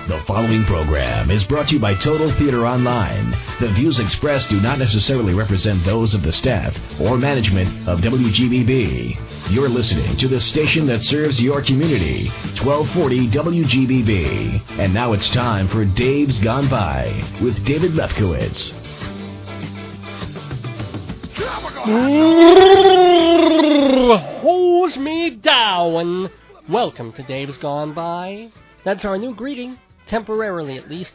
The following program is brought to you by Total Theater Online. The views expressed do not necessarily represent those of the staff or management of WGBB. You're listening to the station that serves your community, 1240 WGBB. And now it's time for Dave's Gone By with David Lefkowitz. Hose me down. Welcome to Dave's Gone By. That's our new greeting. Temporarily, at least.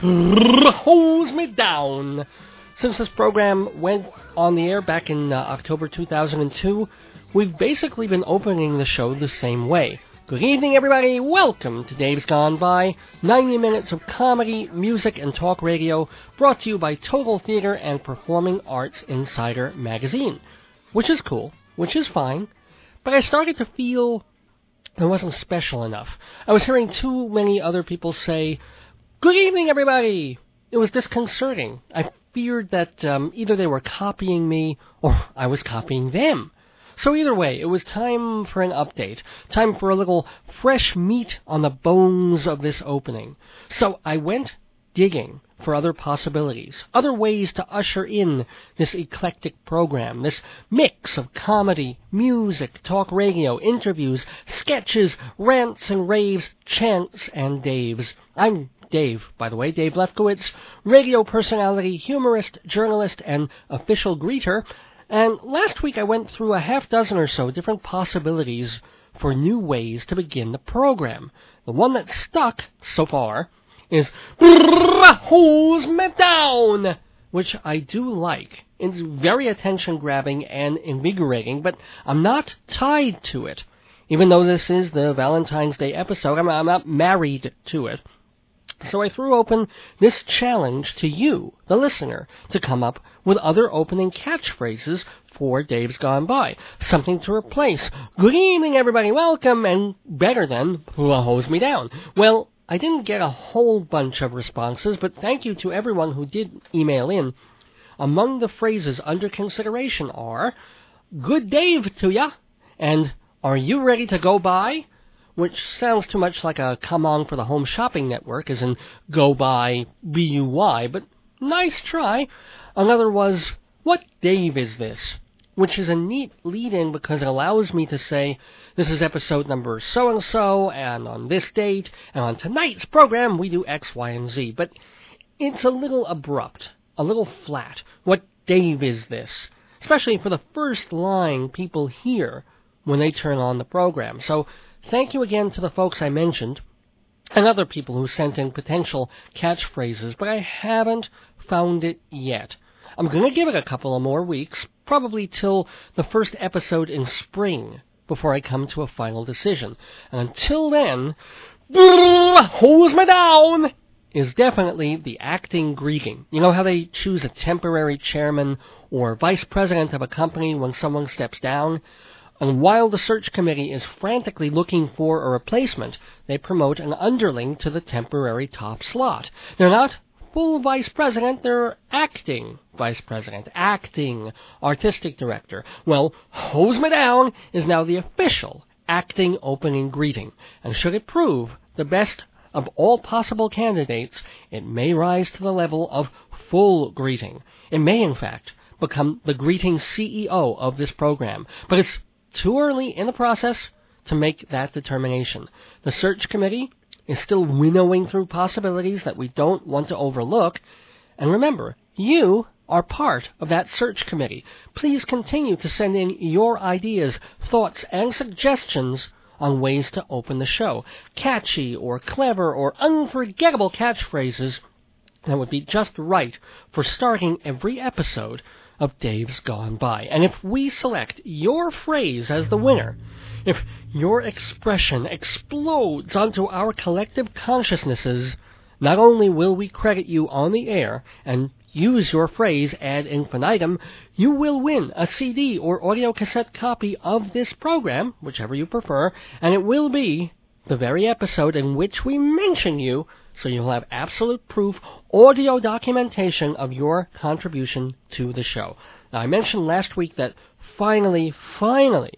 Hose me down. Since this program went on the air back in October 2002, we've basically been opening the show the same way. Good evening, everybody. Welcome to Dave's Gone By. 90 minutes of comedy, music, and talk radio brought to you by Total Theater and Performing Arts Insider magazine. Which is cool, which is fine. But I started to feel it wasn't special enough. I was hearing too many other people say, "Good evening, everybody." It was disconcerting. I feared that either they were copying me or I was copying them. So either way, it was time for an update, time for a little fresh meat on the bones of this opening. So I went digging for other possibilities, other ways to usher in this eclectic program, this mix of comedy, music, talk radio, interviews, sketches, rants and raves, chants and Daves. I'm Dave, by the way, Dave Lefkowitz, radio personality, humorist, journalist, and official greeter. And last week I went through a half dozen or so different possibilities for new ways to begin the program. The one that stuck so far is Hose Me Down, which I do like. It's very attention-grabbing and invigorating, but I'm not tied to it. Even though this is the Valentine's Day episode, I'm not married to it. So I threw open this challenge to you, the listener, to come up with other opening catchphrases for Dave's Gone By. Something to replace "Good evening, everybody, welcome," and better than "Hose me down." Well, I didn't get a whole bunch of responses, but thank you to everyone who did email in. Among the phrases under consideration are "Good Dave to ya," and "Are you ready to go by?" which sounds too much like a come on for the Home Shopping Network, as in go by B-U-Y, but nice try. Another was, "What Dave is this?" which is a neat lead-in because it allows me to say, this is episode number so-and-so, and on this date, and on tonight's program we do X, Y, and Z. But it's a little abrupt, a little flat. What Dave is this? Especially for the first line people hear when they turn on the program. So thank you again to the folks I mentioned and other people who sent in potential catchphrases, but I haven't found it yet. I'm going to give it a couple of more weeks, probably till the first episode in spring, before I come to a final decision. And until then, hose me down is definitely the acting greeting. You know how they choose a temporary chairman or vice president of a company when someone steps down? And while the search committee is frantically looking for a replacement, they promote an underling to the temporary top slot. They're not full vice president, they're acting vice president, acting artistic director. Well, Hose Me Down is now the official acting opening greeting. And should it prove the best of all possible candidates, it may rise to the level of full greeting. It may, in fact, become the greeting CEO of this program. But it's too early in the process to make that determination. The search committee is still winnowing through possibilities that we don't want to overlook. And remember, you are part of that search committee. Please continue to send in your ideas, thoughts, and suggestions on ways to open the show. Catchy or clever or unforgettable catchphrases that would be just right for starting every episode of Dave's Gone By. And if we select your phrase as the winner, if your expression explodes onto our collective consciousnesses, not only will we credit you on the air and use your phrase ad infinitum, you will win a CD or audio cassette copy of this program, whichever you prefer, and it will be the very episode in which we mention you, so you'll have absolute proof, audio documentation of your contribution to the show. Now, I mentioned last week that finally,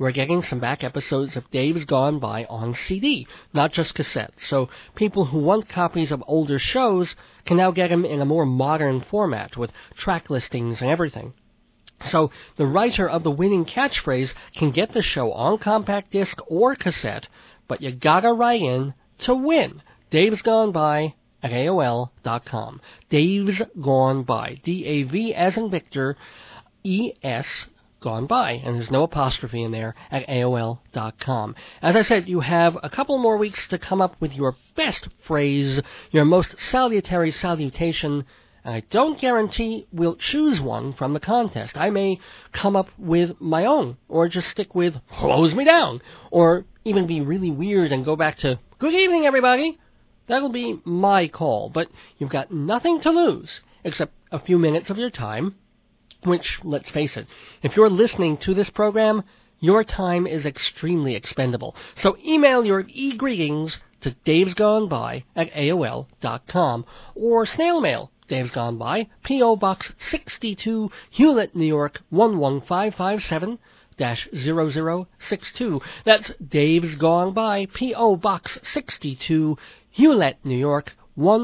we're getting some back episodes of Dave's Gone By on CD, not just cassette. So people who want copies of older shows can now get them in a more modern format with track listings and everything. So the writer of the winning catchphrase can get the show on compact disc or cassette, but you gotta write in to win. Dave's Gone By at AOL.com. Dave's Gone By. D-A-V as in Victor, E-S, Gone By. And there's no apostrophe in there at AOL.com. As I said, you have a couple more weeks to come up with your best phrase, your most salutary salutation. And I don't guarantee we'll choose one from the contest. I may come up with my own, or just stick with "hose me down," or even be really weird and go back to "good evening, everybody." That'll be my call, but you've got nothing to lose except a few minutes of your time, which, let's face it, if you're listening to this program, your time is extremely expendable. So email your e-greetings to davesgoneby at AOL.com, or snail mail Dave's Gone By, P.O. Box 62, Hewlett, New York, 11557-0062. That's Dave's Gone By, P.O. Box 62, Hewlett, New York,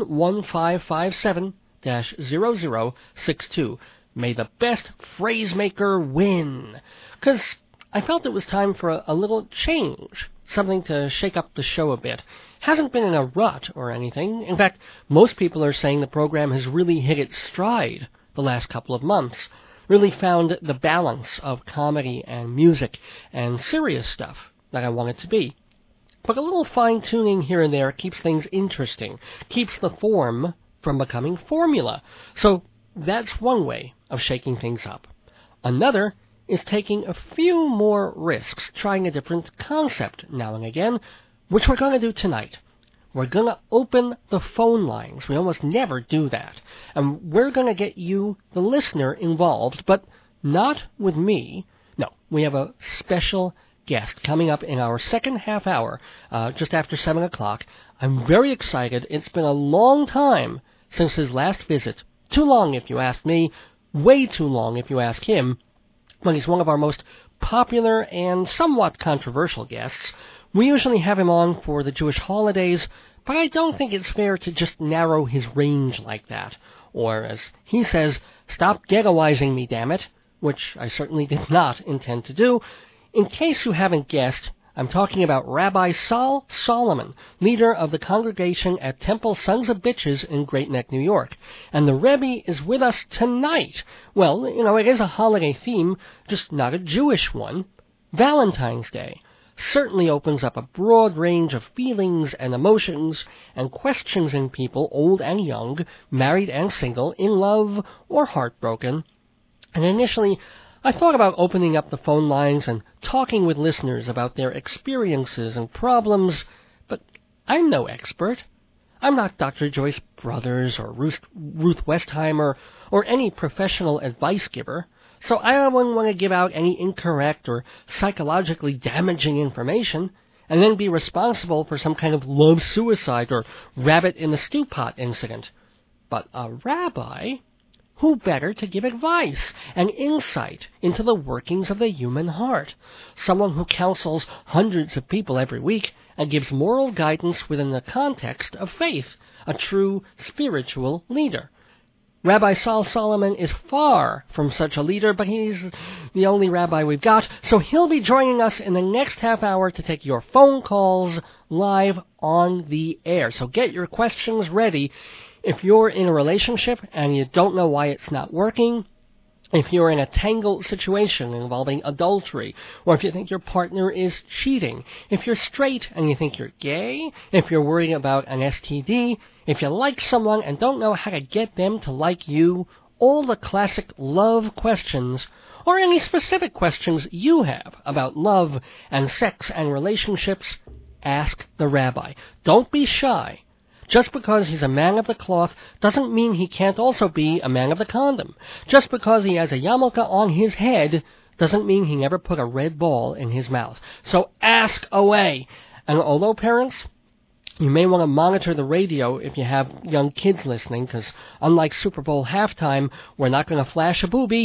11557-0062. May the best phrase maker win. 'Cause I felt it was time for a little change, something to shake up the show a bit. Hasn't been in a rut or anything. In fact, most people are saying the program has really hit its stride the last couple of months, really found the balance of comedy and music and serious stuff that I want it to be. But a little fine-tuning here and there keeps things interesting, keeps the form from becoming formula. So that's one way of shaking things up. Another is taking a few more risks, trying a different concept now and again, which we're going to do tonight. We're going to open the phone lines. We almost never do that. And we're going to get you, the listener, involved, but not with me. No, we have a special guest coming up in our second half hour, just after 7 o'clock. I'm very excited. It's been a long time since his last visit. Too long, if you ask me. Way too long, if you ask him. But he's one of our most popular and somewhat controversial guests. We usually have him on for the Jewish holidays, but I don't think it's fair to just narrow his range like that. Or, as he says, stop ghettoizing me, damn it, which I certainly did not intend to do. In case you haven't guessed, I'm talking about Rabbi Sal Solomon, leader of the congregation at Temple Sons of Bitches in Great Neck, New York. And the Rebbe is with us tonight. Well, it is a holiday theme, just not a Jewish one. Valentine's Day certainly opens up a broad range of feelings and emotions and questions in people, old and young, married and single, in love or heartbroken. And initially, I thought about opening up the phone lines and talking with listeners about their experiences and problems, but I'm no expert. I'm not Dr. Joyce Brothers or Ruth Westheimer or any professional advice giver, so I wouldn't want to give out any incorrect or psychologically damaging information and then be responsible for some kind of love suicide or rabbit in the stew pot incident. But a rabbi, who better to give advice and insight into the workings of the human heart? Someone who counsels hundreds of people every week and gives moral guidance within the context of faith, a true spiritual leader. Rabbi Sal Solomon is far from such a leader, but he's the only rabbi we've got, so he'll be joining us in the next half hour to take your phone calls live on the air. So get your questions ready. If you're in a relationship and you don't know why it's not working, if you're in a tangled situation involving adultery, or if you think your partner is cheating, if you're straight and you think you're gay, if you're worried about an STD, if you like someone and don't know how to get them to like you, all the classic love questions, or any specific questions you have about love and sex and relationships, ask the rabbi. Don't be shy. Just because he's a man of the cloth doesn't mean he can't also be a man of the condom. Just because he has a yarmulke on his head doesn't mean he never put a red ball in his mouth. So ask away. And although parents, you may want to monitor the radio if you have young kids listening, because unlike Super Bowl halftime, we're not going to flash a boobie.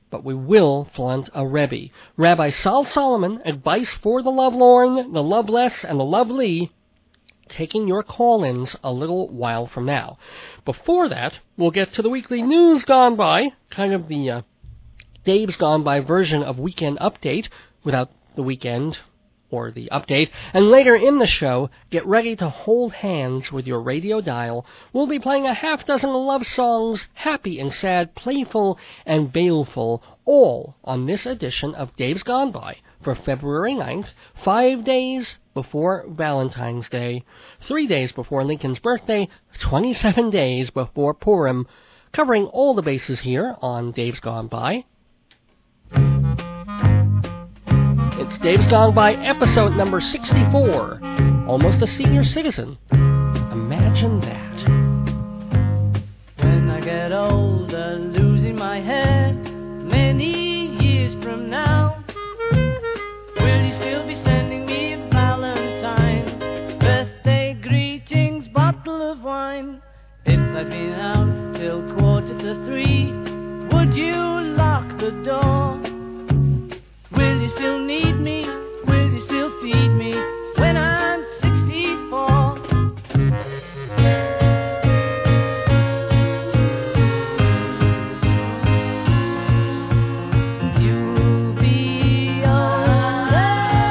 but we will flaunt a Rebbe. Rabbi Sal Solomon, advice for the lovelorn, the loveless, and the lovely, taking your call-ins a little while from now. Before that, we'll get to the weekly news gone by, kind of the Dave's Gone By version of Weekend Update, without the weekend or the update. And later in the show, get ready to hold hands with your radio dial. We'll be playing a half dozen love songs, happy and sad, playful and baleful, all on this edition of Dave's Gone By for February 9th, 5 days before Valentine's Day, 3 days before Lincoln's birthday, 27 days before Purim, covering all the bases here on Dave's Gone By. It's Dave's Gone By, episode number 64. Almost a senior citizen. Imagine that. When I get older, losing my hair, many years from now, will you still be sending me a Valentine, birthday greetings, bottle of wine? If I'd been out till 2:45, would you lock the door? Will you still need me? Will you still feed me when I'm 64? You'll be older,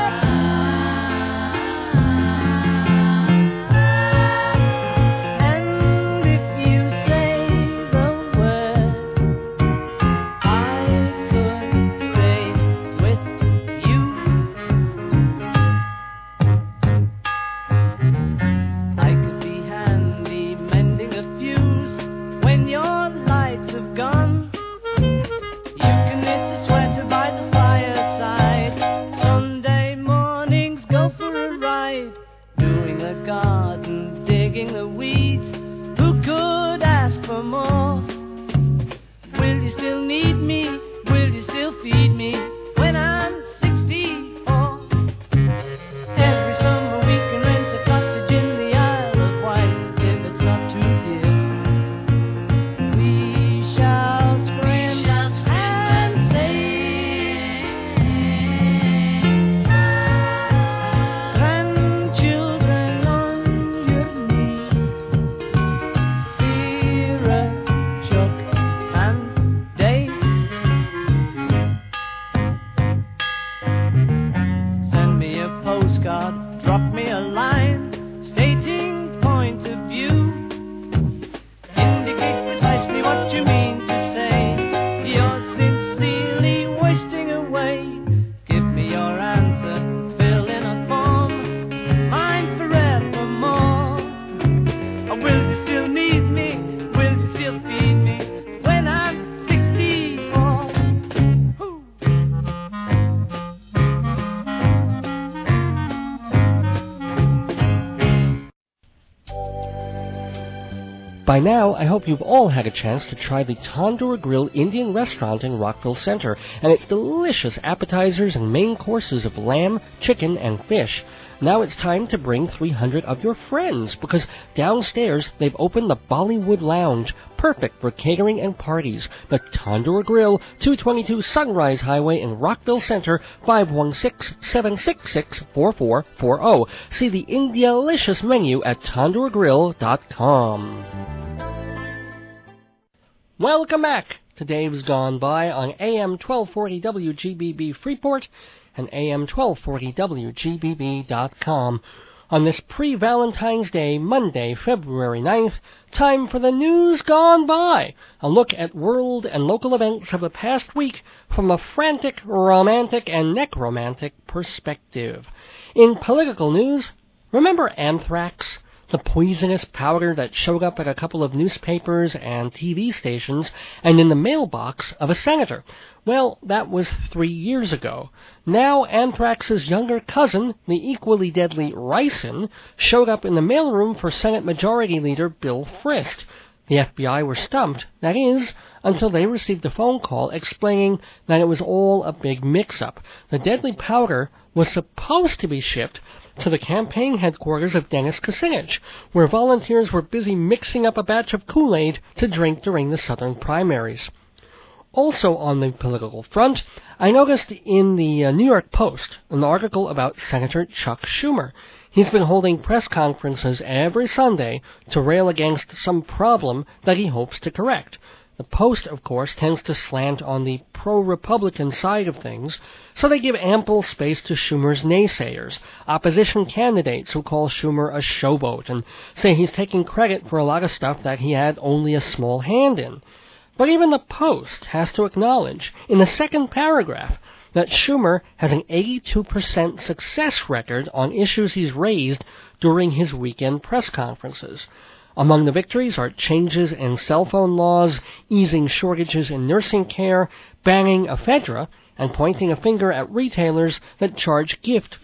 and if you say the word, I could stay with you. I could be handy mending a fuse when your lights have gone. You can knit a sweater by the fireside. Sunday mornings go for a ride, doing the garden, digging the weeds. Who could ask for more? Will you still need me? Will you still feed me when I'm 64? Every summer we can rent a cottage in the Isle of Wight, if it's not too dear. We shall scream and sing. Grandchildren on your knee, Vera, Chuck, and Dave. Send me a postcard, drop me a line, stating point of view. Indicate precisely what you mean to say. You're sincerely wasting away. Give me your answer, fill in a form, mine forevermore. Or will you still need me? Will you still feed me when I'm 64? Woo. By now, I hope you've all had a chance to try the Tandoor Grill Indian restaurant in Rockville Center and its delicious appetizers and main courses of lamb, chicken, and fish. Now it's time to bring 300 of your friends, because downstairs they've opened the Bollywood Lounge, perfect for catering and parties. The Tandoor Grill, 222 Sunrise Highway in Rockville Center, 516-766-4440. See the Indialicious menu at tandoorgrill.com. Welcome back to Dave's Gone By on AM 1240 WGBB Freeport and AM 1240 WGBB.com. On this pre-Valentine's Day, Monday, February 9th, time for the News Gone By, a look at world and local events of the past week from a frantic, romantic, and necromantic perspective. In political news, remember anthrax? The poisonous powder that showed up at a couple of newspapers and TV stations and in the mailbox of a senator. Well, that was 3 years ago. Now anthrax's younger cousin, the equally deadly ricin, showed up in the mailroom for Senate Majority Leader Bill Frist. The FBI were stumped, that is, until they received a phone call explaining that it was all a big mix-up. The deadly powder was supposed to be shipped to the campaign headquarters of Dennis Kucinich, where volunteers were busy mixing up a batch of Kool-Aid to drink during the Southern primaries. Also on the political front, I noticed in the New York Post an article about Senator Chuck Schumer. He's been holding press conferences every Sunday to rail against some problem that he hopes to correct. The Post, of course, tends to slant on the pro-Republican side of things, so they give ample space to Schumer's naysayers, opposition candidates who call Schumer a showboat and say he's taking credit for a lot of stuff that he had only a small hand in. But even the Post has to acknowledge, in the second paragraph, that Schumer has an 82% success record on issues he's raised during his weekend press conferences. Among the victories are changes in cell phone laws, easing shortages in nursing care, banning ephedra, and pointing a finger at retailers that charge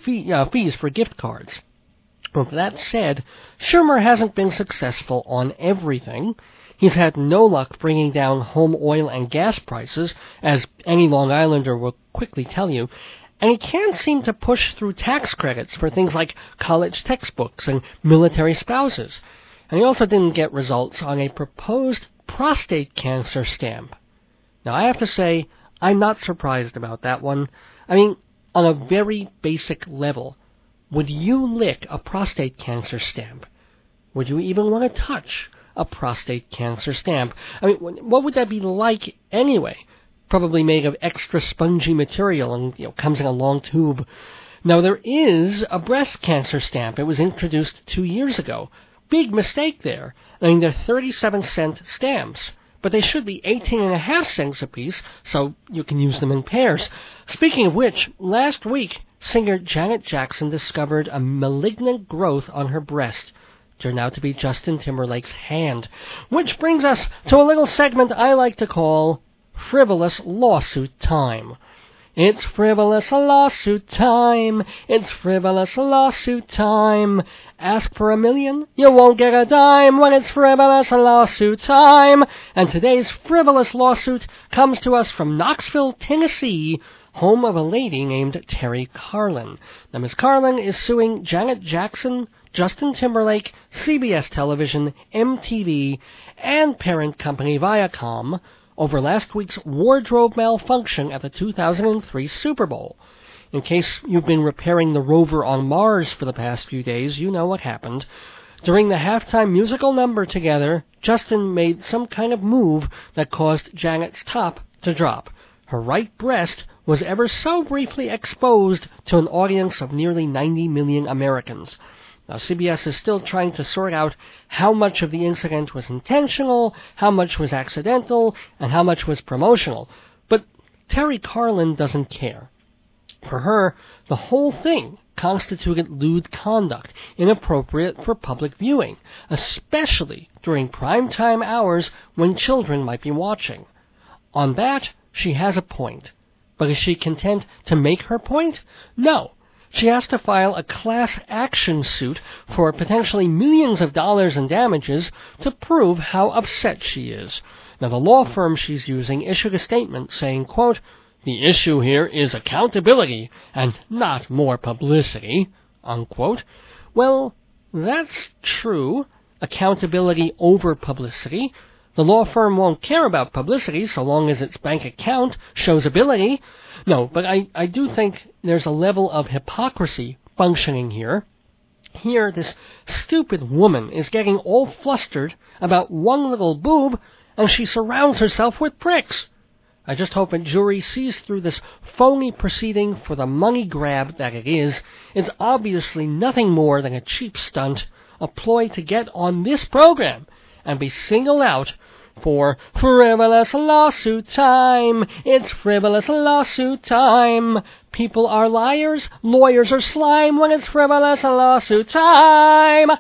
fees for gift cards. With that said, Schumer hasn't been successful on everything. He's had no luck bringing down home oil and gas prices, as any Long Islander will quickly tell you, and he can't seem to push through tax credits for things like college textbooks and military spouses. And he also didn't get results on a proposed prostate cancer stamp. Now, I have to say, I'm not surprised about that one. I mean, on a very basic level, would you lick a prostate cancer stamp? Would you even want to touch a prostate cancer stamp? I mean, what would that be like anyway? Probably made of extra spongy material and, comes in a long tube. Now, there is a breast cancer stamp. It was introduced 2 years ago. Big mistake there. I mean, they're 37-cent stamps, but they should be 18.5 cents apiece, so you can use them in pairs. Speaking of which, last week, singer Janet Jackson discovered a malignant growth on her breast. Turned out to be Justin Timberlake's hand. Which brings us to a little segment I like to call Frivolous Lawsuit Time. It's frivolous lawsuit time. It's frivolous lawsuit time. Ask for $1 million, you won't get a dime when it's frivolous lawsuit time. And today's frivolous lawsuit comes to us from Knoxville, Tennessee, home of a lady named Terry Carlin. Now, Ms. Carlin is suing Janet Jackson, Justin Timberlake, CBS Television, MTV, and parent company Viacom over last week's wardrobe malfunction at the 2003 Super Bowl. In case you've been repairing the rover on Mars for the past few days, you know what happened. During the halftime musical number together, Justin made some kind of move that caused Janet's top to drop. Her right breast was ever so briefly exposed to an audience of nearly 90 million Americans. Now, CBS is still trying to sort out how much of the incident was intentional, how much was accidental, and how much was promotional. But Terry Carlin doesn't care. For her, the whole thing constituted lewd conduct, inappropriate for public viewing, especially during prime-time hours when children might be watching. On that, she has a point. But is she content to make her point? No. She has to file a class action suit for potentially millions of dollars in damages to prove how upset she is. Now, the law firm she's using issued a statement saying, quote, "The issue here is accountability and not more publicity," unquote. Well, that's true. Accountability over publicity. The law firm won't care about publicity so long as its bank account shows ability. No, but I do think there's a level of hypocrisy functioning here. Here, this stupid woman is getting all flustered about one little boob, and she surrounds herself with pricks. I just hope a jury sees through this phony proceeding for the money grab that it is obviously nothing more than a cheap stunt, a ploy to get on this program and be singled out for frivolous lawsuit time. It's frivolous lawsuit time. People are liars, lawyers are slime when it's frivolous lawsuit time.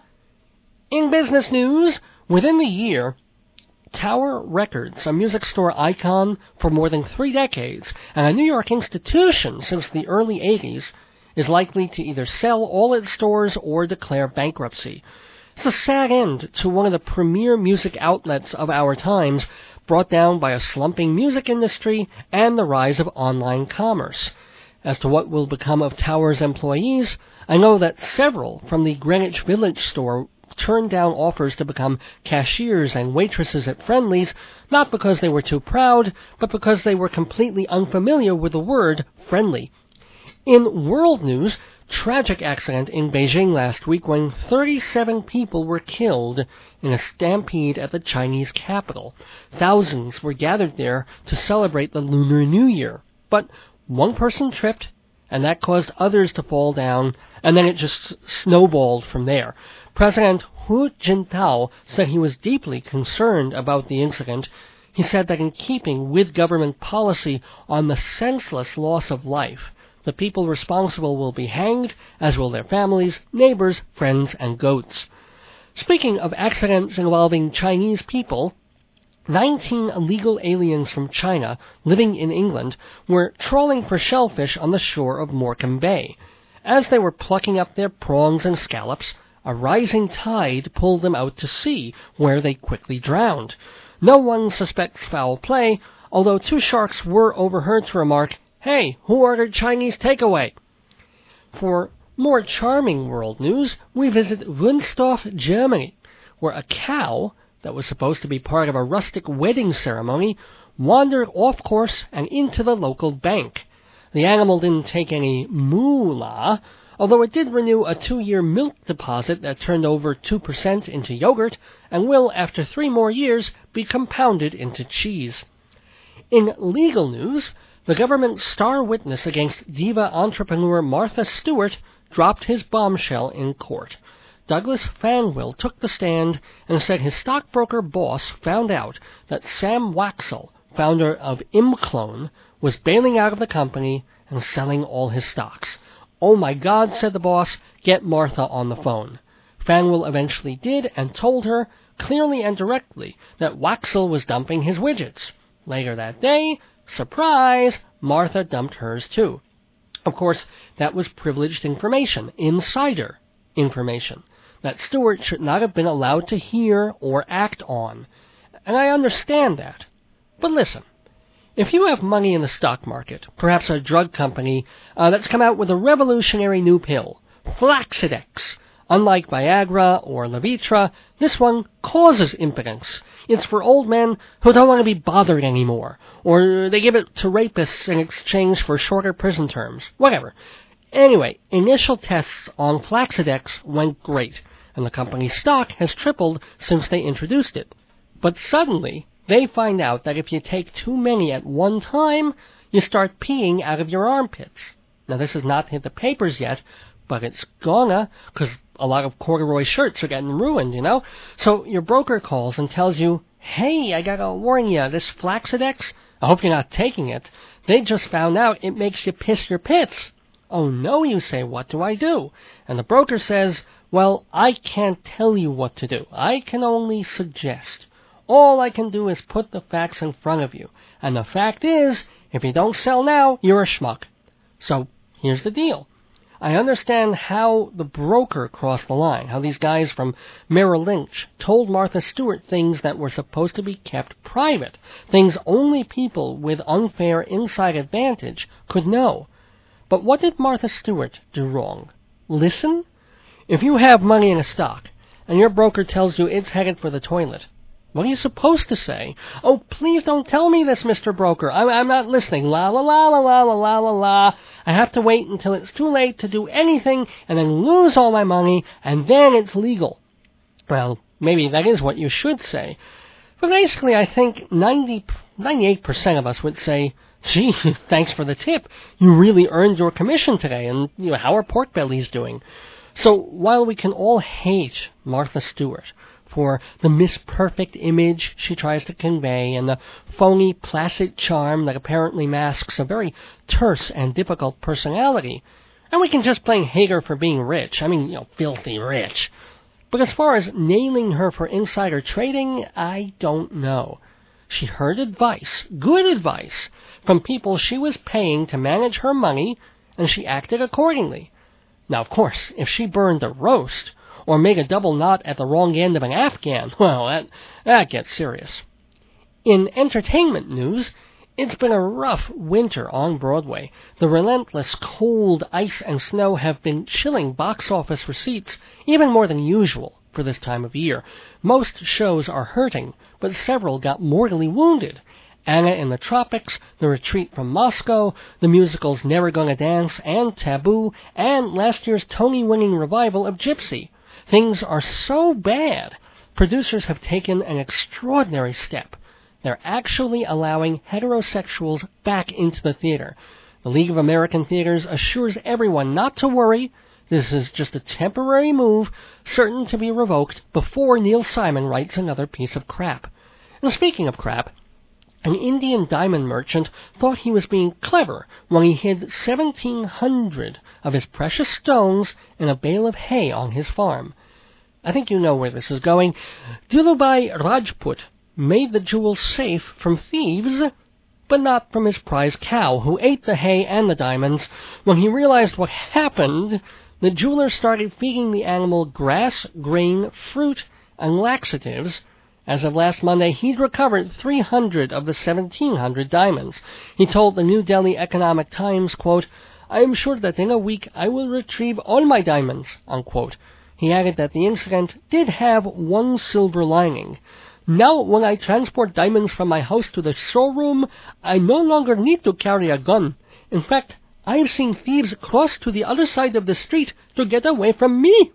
In business news, within the year, Tower Records, a music store icon for more than 3 decades, and a New York institution since the early 80s, is likely to either sell all its stores or declare bankruptcy. It's a sad end to one of the premier music outlets of our times, brought down by a slumping music industry and the rise of online commerce. As to what will become of Tower's employees, I know that several from the Greenwich Village store turned down offers to become cashiers and waitresses at Friendly's, not because they were too proud, but because they were completely unfamiliar with the word friendly. In world news, tragic accident in Beijing last week when 37 people were killed in a stampede at the Chinese capital. Thousands were gathered there to celebrate the Lunar New Year. But one person tripped, and that caused others to fall down, and then it just snowballed from there. President Hu Jintao said he was deeply concerned about the incident. He said that in keeping with government policy on the senseless loss of life, the people responsible will be hanged, as will their families, neighbors, friends, and goats. Speaking of accidents involving Chinese people, 19 illegal aliens from China living in England were trawling for shellfish on the shore of Morecambe Bay. As they were plucking up their prawns and scallops, a rising tide pulled them out to sea, where they quickly drowned. No one suspects foul play, although 2 sharks were overheard to remark, "Hey, who ordered Chinese takeaway?" For more charming world news, we visit Wunstorf, Germany, where a cow that was supposed to be part of a rustic wedding ceremony wandered off course and into the local bank. The animal didn't take any moolah, although it did renew a 2-year milk deposit that turned over 2% into yogurt and will, after 3 more years, be compounded into cheese. In legal news, the government's star witness against diva entrepreneur Martha Stewart dropped his bombshell in court. Douglas Fanwill took the stand and said his stockbroker boss found out that Sam Waxel, founder of Imclone, was bailing out of the company and selling all his stocks. "Oh my God," said the boss, "get Martha on the phone." Fanwill eventually did and told her, clearly and directly, that Waxel was dumping his widgets. Later that day, surprise, Martha dumped hers too. Of course, that was privileged information, insider information, that Stewart should not have been allowed to hear or act on. And I understand that. But listen, if you have money in the stock market, perhaps a drug company that's come out with a revolutionary new pill, Flaxidex, unlike Viagra or Levitra, this one causes impotence. It's for old men who don't want to be bothered anymore, or they give it to rapists in exchange for shorter prison terms. Whatever. Anyway, initial tests on Flaxidex went great, and the company's stock has tripled since they introduced it. But suddenly, they find out that if you take too many at one time, you start peeing out of your armpits. Now, this has not hit the papers yet, but it's gonna, because a lot of corduroy shirts are getting ruined, you know? So your broker calls and tells you, "Hey, I gotta warn you, this Flaxidex, I hope you're not taking it. They just found out it makes you piss your pits." "Oh no," you say, "what do I do?" And the broker says, "Well, I can't tell you what to do. I can only suggest. All I can do is put the facts in front of you. And the fact is, if you don't sell now, you're a schmuck." So here's the deal. I understand how the broker crossed the line, how these guys from Merrill Lynch told Martha Stewart things that were supposed to be kept private, things only people with unfair inside advantage could know. But what did Martha Stewart do wrong? Listen? If you have money in a stock, and your broker tells you it's headed for the toilet, what are you supposed to say? "Oh, please don't tell me this, Mr. Broker. I'm not listening. La la la la la la la la la. I have to wait until it's too late to do anything and then lose all my money, and then it's legal." Well, maybe that is what you should say. But basically, I think 98% of us would say, "Gee, thanks for the tip. You really earned your commission today, and how are pork bellies doing?" So while we can all hate Martha Stewart for the Miss Perfect image she tries to convey and the phony, placid charm that apparently masks a very terse and difficult personality, and we can just plain hate her for being rich. I mean, filthy rich. But as far as nailing her for insider trading, I don't know. She heard advice, good advice, from people she was paying to manage her money, and she acted accordingly. Now, of course, if she burned a roast or made a double knot at the wrong end of an Afghan, well, that gets serious. In entertainment news, it's been a rough winter on Broadway. The relentless cold, ice, and snow have been chilling box office receipts even more than usual. for this time of year. Most shows are hurting, but several got mortally wounded. Anna in the Tropics, The Retreat from Moscow, the musicals Never Gonna Dance and Taboo, and last year's Tony-winning revival of Gypsy. Things are so bad, producers have taken an extraordinary step. They're actually allowing heterosexuals back into the theater. The League of American Theaters assures everyone not to worry. This is just a temporary move, certain to be revoked before Neil Simon writes another piece of crap. And speaking of crap, an Indian diamond merchant thought he was being clever when he hid 1,700 of his precious stones in a bale of hay on his farm. I think you know where this is going. Dhirubhai Rajput made the jewels safe from thieves, but not from his prize cow, who ate the hay and the diamonds. When he realized what happened, the jeweler started feeding the animal grass, grain, fruit, and laxatives. As of last Monday, he'd recovered 300 of the 1,700 diamonds. He told the New Delhi Economic Times, quote, "I am sure that in a week I will retrieve all my diamonds," unquote. He added that the incident did have one silver lining. "Now, when I transport diamonds from my house to the showroom, I no longer need to carry a gun. In fact, I have seen thieves cross to the other side of the street to get away from me."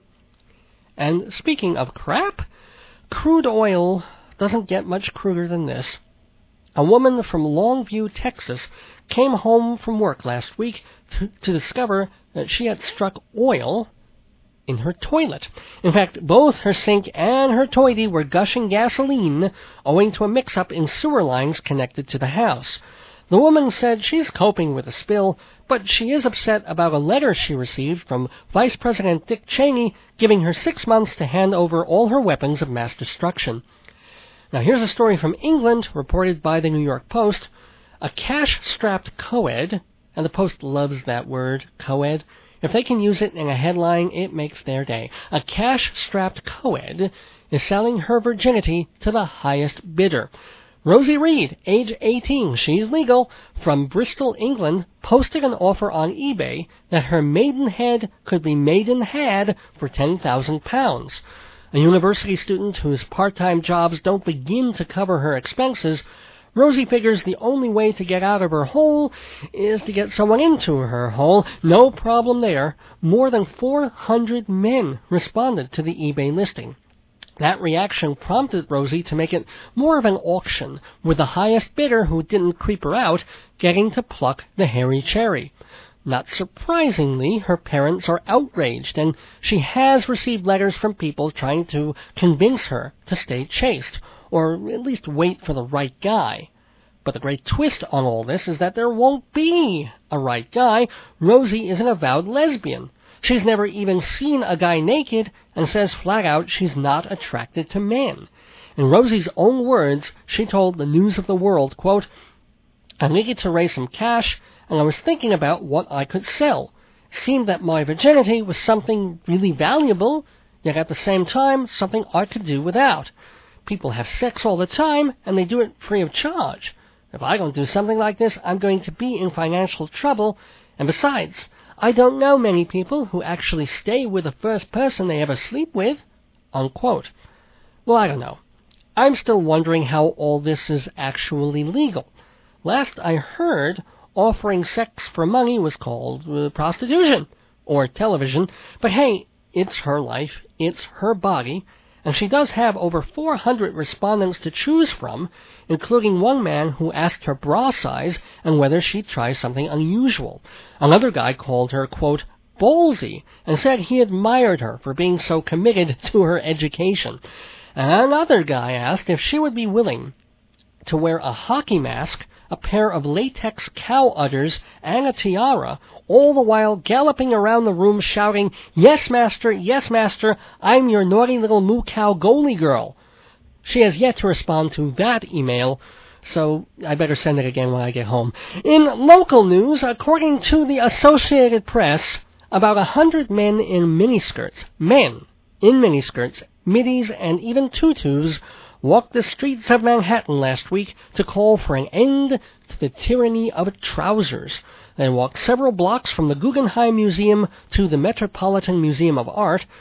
And speaking of crap, crude oil doesn't get much cruder than this. A woman from Longview, Texas, came home from work last week to discover that she had struck oil in her toilet. In fact, both her sink and her toilet were gushing gasoline owing to a mix-up in sewer lines connected to the house. The woman said she's coping with the spill, but she is upset about a letter she received from Vice President Dick Cheney giving her 6 months to hand over all her weapons of mass destruction. Now here's a story from England reported by the New York Post. A cash-strapped co-ed, and the Post loves that word, co-ed. If they can use it in a headline, it makes their day. A cash-strapped co-ed is selling her virginity to the highest bidder. Rosie Reed, age 18, she's legal, from Bristol, England, posted an offer on eBay that her maidenhead could be maidenhad for £10,000. A university student whose part-time jobs don't begin to cover her expenses, Rosie figures the only way to get out of her hole is to get someone into her hole. No problem there. More than 400 men responded to the eBay listing. That reaction prompted Rosie to make it more of an auction, with the highest bidder who didn't creep her out getting to pluck the hairy cherry. Not surprisingly, her parents are outraged, and she has received letters from people trying to convince her to stay chaste, or at least wait for the right guy. But the great twist on all this is that there won't be a right guy. Rosie is an avowed lesbian. She's never even seen a guy naked and says flat out she's not attracted to men. In Rosie's own words, she told the News of the World, quote, "I needed to raise some cash, and I was thinking about what I could sell. It seemed that my virginity was something really valuable, yet at the same time something I could do without. People have sex all the time, and they do it free of charge. If I don't do something like this, I'm going to be in financial trouble, and besides, I don't know many people who actually stay with the first person they ever sleep with," unquote. Well, I don't know. I'm still wondering how all this is actually legal. Last I heard, offering sex for money was called prostitution, or television, but hey, it's her life, it's her body, and she does have over 400 respondents to choose from, including one man who asked her bra size and whether she'd try something unusual. Another guy called her, quote, ballsy, and said he admired her for being so committed to her education. And another guy asked if she would be willing to wear a hockey mask, a pair of latex cow udders, and a tiara, all the while galloping around the room shouting, yes, master, I'm your naughty little moo cow goalie girl." She has yet to respond to that email, so I better send it again when I get home. In local news, according to the Associated Press, about 100 men in miniskirts, middies, and even tutus, walked the streets of Manhattan last week to call for an end to the tyranny of trousers. They walked several blocks from the Guggenheim Museum to the Metropolitan Museum of Art.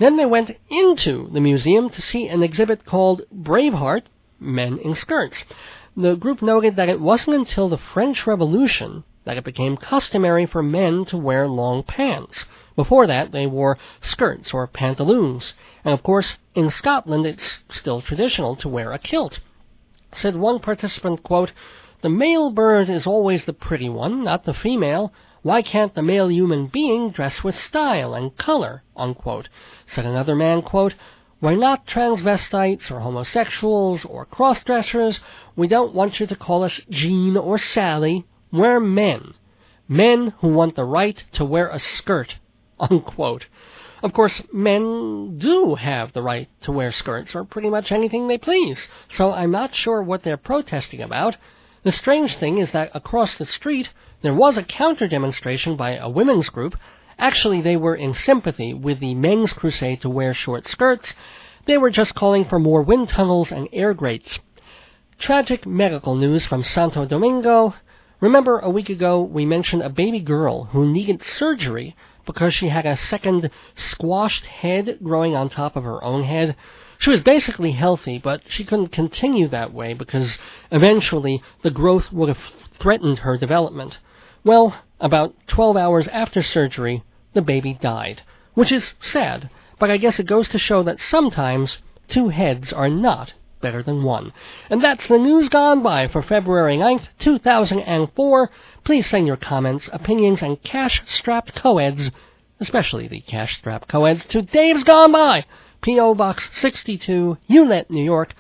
Then they went into the museum to see an exhibit called Braveheart, Men in Skirts. The group noted that it wasn't until the French Revolution that it became customary for men to wear long pants. Before that, they wore skirts or pantaloons. And of course, in Scotland, it's still traditional to wear a kilt. Said one participant, quote, "The male bird is always the pretty one, not the female. Why can't the male human being dress with style and color?" Unquote. Said another man, quote, "We're not transvestites or homosexuals or cross-dressers. We don't want you to call us Jean or Sally. We're men. Men who want the right to wear a skirt." Unquote. Of course, men do have the right to wear skirts or pretty much anything they please, so I'm not sure what they're protesting about. The strange thing is that across the street there was a counter-demonstration by a women's group. Actually, they were in sympathy with the men's crusade to wear short skirts. They were just calling for more wind tunnels and air grates. Tragic medical news from Santo Domingo. Remember a week ago we mentioned a baby girl who needed surgery because she had a second squashed head growing on top of her own head? She was basically healthy, but she couldn't continue that way because eventually the growth would have threatened her development. Well, about 12 hours after surgery, the baby died, which is sad, but I guess it goes to show that sometimes two heads are not better than one. And that's the news gone by for February 9th, 2004. Please send your comments, opinions, and cash-strapped co-eds, especially the cash-strapped co-eds, to Dave's Gone By, P.O. Box 62, Hewlett, New York,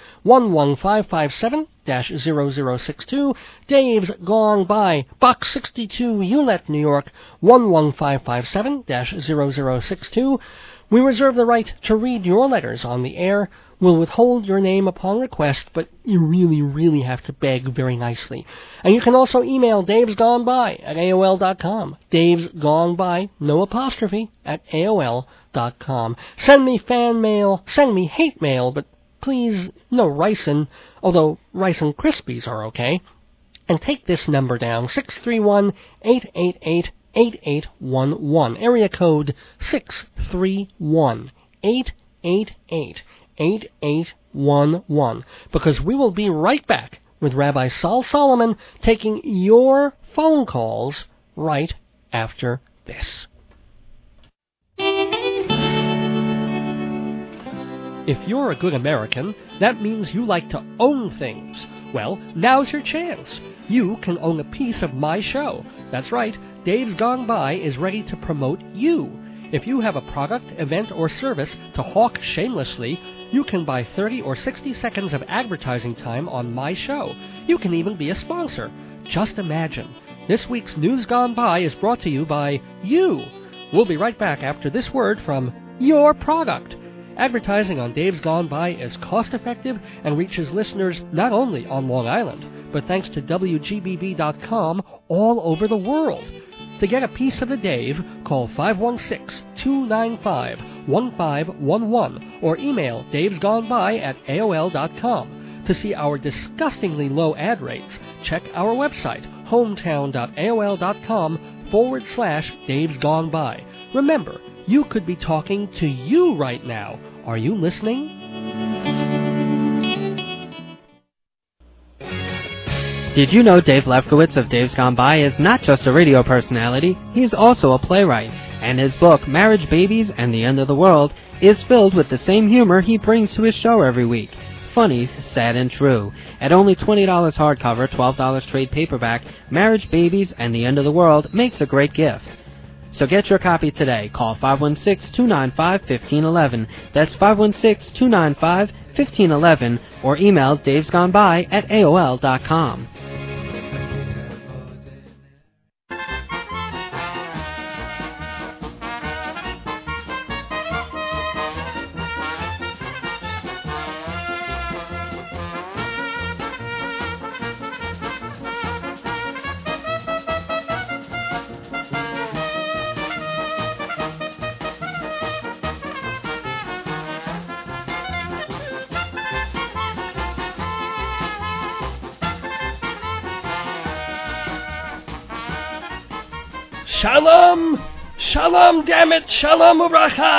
11557-0062. Dave's Gone By, Box 62, Hewlett, New York, 11557-0062. We reserve the right to read your letters on the air. We'll withhold your name upon request, but you really, really have to beg very nicely. And you can also email davesgoneby at AOL.com. Davesgoneby, no apostrophe, at AOL.com. Send me fan mail, send me hate mail, but please, no ricin, although Rice and Krispies are okay. And take this number down, 631-888-8811. Area code 631-888-8811, because we will be right back with Rabbi Saul Solomon taking your phone calls right after this. If you're a good American, that means you like to own things. Well, now's your chance. You can own a piece of my show. That's right, Dave's Gone By is ready to promote you. If you have a product, event, or service to hawk shamelessly, you can buy 30 or 60 seconds of advertising time on my show. You can even be a sponsor. Just imagine. This week's News Gone By is brought to you by you. We'll be right back after this word from your product. Advertising on Dave's Gone By is cost-effective and reaches listeners not only on Long Island, but thanks to WGBB.com all over the world. To get a piece of the Dave, call 516-295-1511 or email davesgoneby at AOL.com. To see our disgustingly low ad rates, check our website, hometown.aol.com/Dave's Gone By. Remember, you could be talking to you right now. Are you listening? Did you know Dave Lefkowitz of Dave's Gone By is not just a radio personality, he's also a playwright, and his book, Marriage, Babies, and the End of the World, is filled with the same humor he brings to his show every week. Funny, sad, and true. At only $20 hardcover, $12 trade paperback, Marriage, Babies, and the End of the World makes a great gift. So get your copy today. Call 516-295-1511. That's 516-295-1511, or email davesgoneby at AOL.com. Shalom! Shalom, damn it! Shalom uvracha!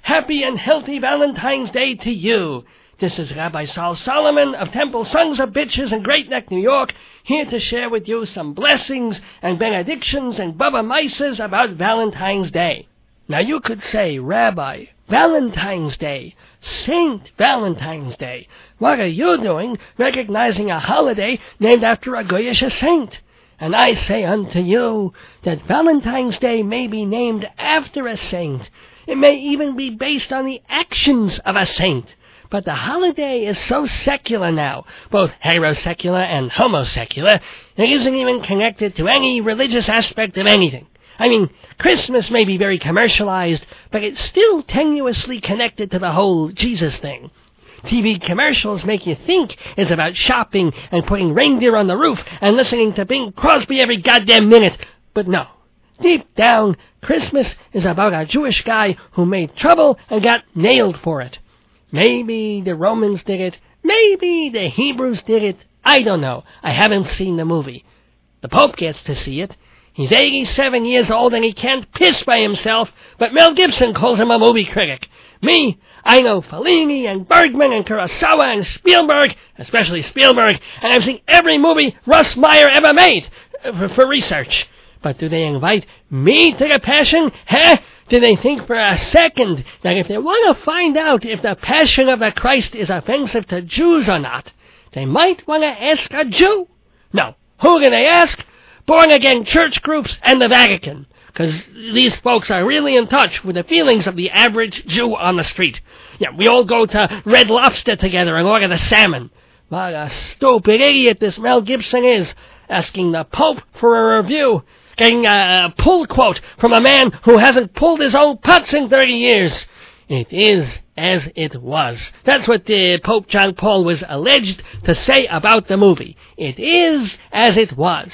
Happy and healthy Valentine's Day to you. This is Rabbi Saul Solomon of Temple Sons of Bitches in Great Neck, New York, here to share with you some blessings and benedictions and Baba Mises about Valentine's Day. Now you could say, Rabbi, Valentine's Day, Saint Valentine's Day. What are you doing recognizing a holiday named after a Goyish saint? And I say unto you that Valentine's Day may be named after a saint. It may even be based on the actions of a saint. But the holiday is so secular now, both heterosecular and homosecular, it isn't even connected to any religious aspect of anything. I mean, Christmas may be very commercialized, but it's still tenuously connected to the whole Jesus thing. TV commercials make you think it's about shopping and putting reindeer on the roof and listening to Bing Crosby every goddamn minute. But no. Deep down, Christmas is about a Jewish guy who made trouble and got nailed for it. Maybe the Romans did it. Maybe the Hebrews did it. I don't know. I haven't seen the movie. The Pope gets to see it. He's 87 years old and he can't piss by himself, but Mel Gibson calls him a movie critic. Me, I know Fellini and Bergman and Kurosawa and Spielberg, especially Spielberg, and I've seen every movie Russ Meyer ever made for research. But do they invite me to the Passion? Huh? Do they think for a second that if they want to find out if the Passion of the Christ is offensive to Jews or not, they might want to ask a Jew? No. Who can they ask? Born-again church groups and the Vatican, because these folks are really in touch with the feelings of the average Jew on the street. Yeah, we all go to Red Lobster together and order the salmon. What a stupid idiot this Mel Gibson is, asking the Pope for a review, getting a pull quote from a man who hasn't pulled his own putts in 30 years. It is as it was. That's what Pope John Paul was alleged to say about the movie. It is as it was.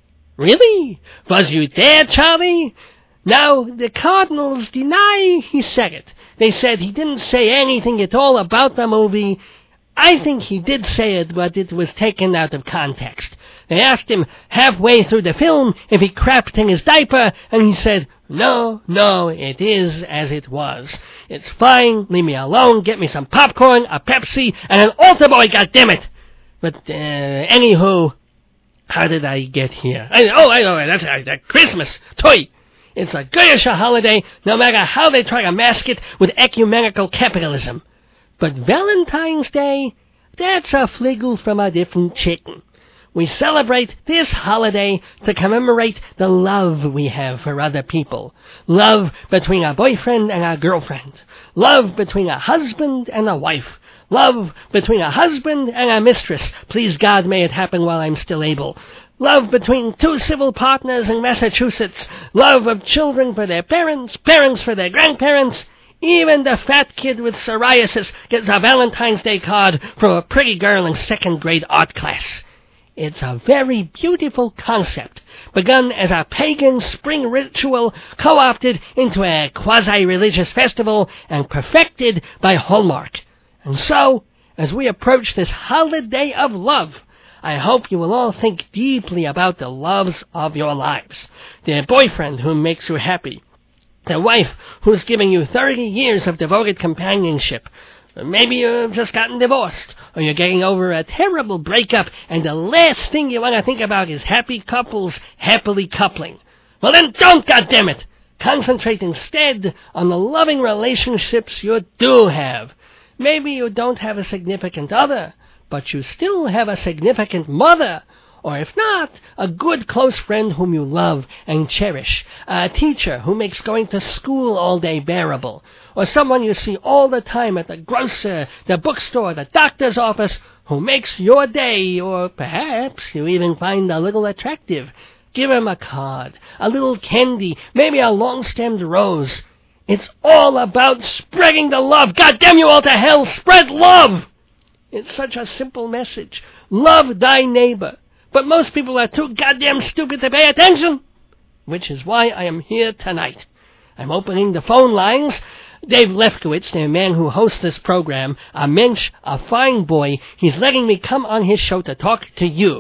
Really? Was you there, Charlie? Now, the Cardinals deny he said it. They said he didn't say anything at all about the movie. I think he did say it, but it was taken out of context. They asked him halfway through the film if he crapped in his diaper, and he said, No, it is as it was. It's fine, leave me alone, get me some popcorn, a Pepsi, and an altar boy, goddammit! But, anywho, how did I get here? I know, that's Christmas, toy! It's a Goyish holiday, no matter how they try to mask it with ecumenical capitalism. But Valentine's Day, that's a fliggle from a different chicken. We celebrate this holiday to commemorate the love we have for other people. Love between a boyfriend and a girlfriend. Love between a husband and a wife. Love between a husband and a mistress. Please God, may it happen while I'm still able. Love between two civil partners in Massachusetts. Love of children for their parents, parents for their grandparents. Even the fat kid with psoriasis gets a Valentine's Day card from a pretty girl in second-grade art class. It's a very beautiful concept, begun as a pagan spring ritual, co-opted into a quasi-religious festival, and perfected by Hallmark. And so, as we approach this holiday of love, I hope you will all think deeply about the loves of your lives. The boyfriend who makes you happy. The wife who's giving you 30 years of devoted companionship. Maybe you've just gotten divorced, or you're getting over a terrible breakup, and the last thing you want to think about is happy couples happily coupling. Well then don't, goddammit! Concentrate instead on the loving relationships you do have. Maybe you don't have a significant other, but you still have a significant mother. Or if not, a good close friend whom you love and cherish, a teacher who makes going to school all day bearable, or someone you see all the time at the grocer, the bookstore, the doctor's office, who makes your day, or perhaps you even find a little attractive. Give him a card, a little candy, maybe a long-stemmed rose. It's all about spreading the love. God damn you all to hell, spread love! It's such a simple message. Love thy neighbor. But most people are too goddamn stupid to pay attention, which is why I am here tonight. I'm opening the phone lines. Dave Lefkowitz, the man who hosts this program, a mensch, a fine boy, he's letting me come on his show to talk to you.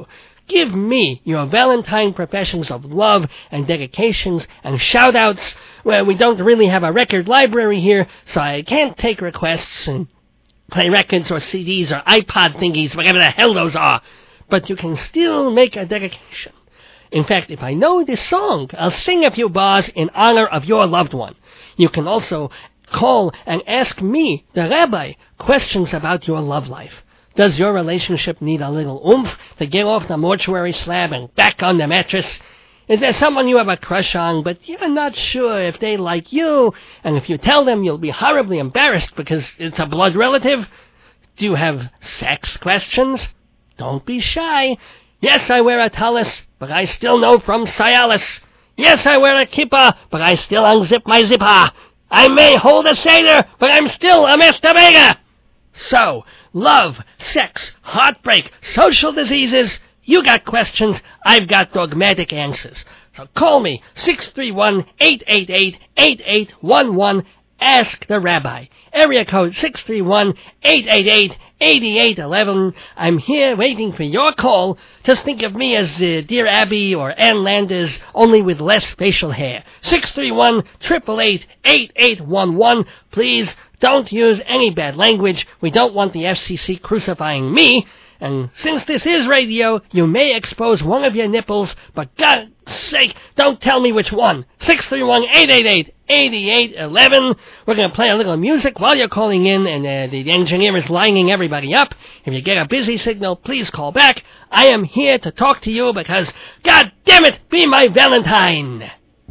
Give me your Valentine professions of love and dedications and shout-outs. Well, we don't really have a record library here, so I can't take requests and play records or CDs or iPod thingies, whatever the hell those are. But you can still make a dedication. In fact, if I know this song, I'll sing a few bars in honor of your loved one. You can also call and ask me, the rabbi, questions about your love life. Does your relationship need a little oomph to get off the mortuary slab and back on the mattress? Is there someone you have a crush on, but you're not sure if they like you, and if you tell them you'll be horribly embarrassed because it's a blood relative? Do you have sex questions? Don't be shy. Yes, I wear a tallis, but I still know from Cialis. Yes, I wear a kippah, but I still unzip my zipper. I may hold a seder, but I'm still a masturbator. So, love, sex, heartbreak, social diseases. You got questions, I've got dogmatic answers. So call me, 631-888-8811. Ask the rabbi. Area code 631-888-8811. I'm here waiting for your call. Just think of me as Dear Abby or Ann Landers, only with less facial hair. 631-888-8811. Please don't use any bad language. We don't want the FCC crucifying me. And since this is radio, you may expose one of your nipples, but God's sake, don't tell me which one. 631-888-8811. We're going to play a little music while you're calling in, and the engineer is lining everybody up. If you get a busy signal, please call back. I am here to talk to you because, God damn it, be my Valentine.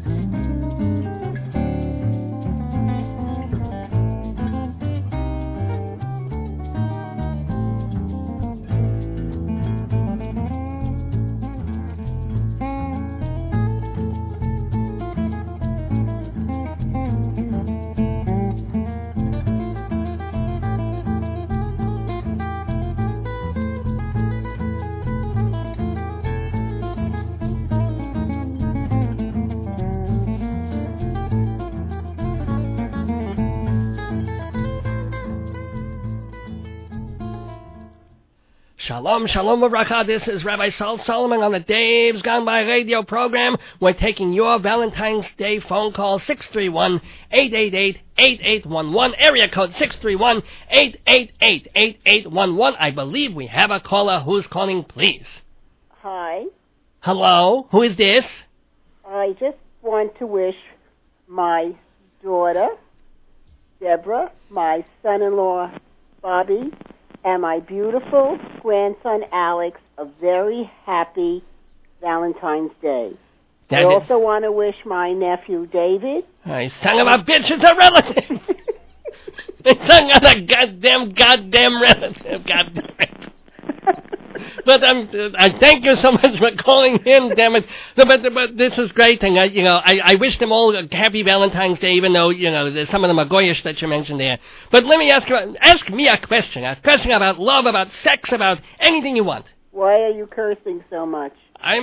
Shalom, shalom, Uvracha. This is Rabbi Saul Solomon on the Dave's Gone By radio program. We're taking your Valentine's Day phone call, 631-888-8811, area code 631-888-8811. I believe we have a caller who's calling, please. Hi. Hello, who is this? I just want to wish my daughter, Deborah, my son-in-law, Bobby, and my beautiful grandson, Alex, a very happy Valentine's Day. I also want to wish my nephew, David. I son of a bitch, it's a relative. It's a goddamn relative, goddamn it. But I thank you so much for calling in, damn it. No, but this is great, and I wish them all a happy Valentine's Day, even though some of them are goyish that you mentioned there. But let me ask me a question about love, about sex, about anything you want. Why are you cursing so much?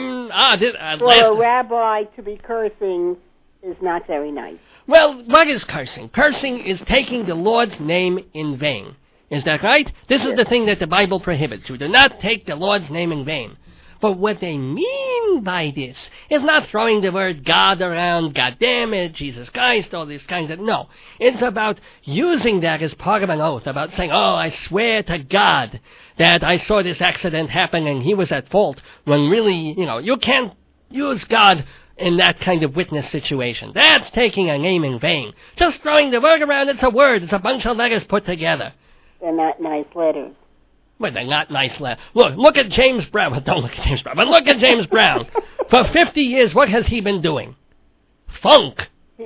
For a rabbi to be cursing is not very nice. Well, what is cursing? Cursing is taking the Lord's name in vain. Is that right? This is the thing that the Bible prohibits. You do not take the Lord's name in vain. But what they mean by this is not throwing the word God around, God damn it, Jesus Christ, all these kinds of... No. It's about using that as part of an oath, about saying, oh, I swear to God that I saw this accident happen and he was at fault, when really, you can't use God in that kind of witness situation. That's taking a name in vain. Just throwing the word around, it's a word, it's a bunch of letters put together. They're not nice letters. Well, they're not nice letters. Look at James Brown. Well, don't look at James Brown, but look at James Brown. For 50 years, what has he been doing? Funk.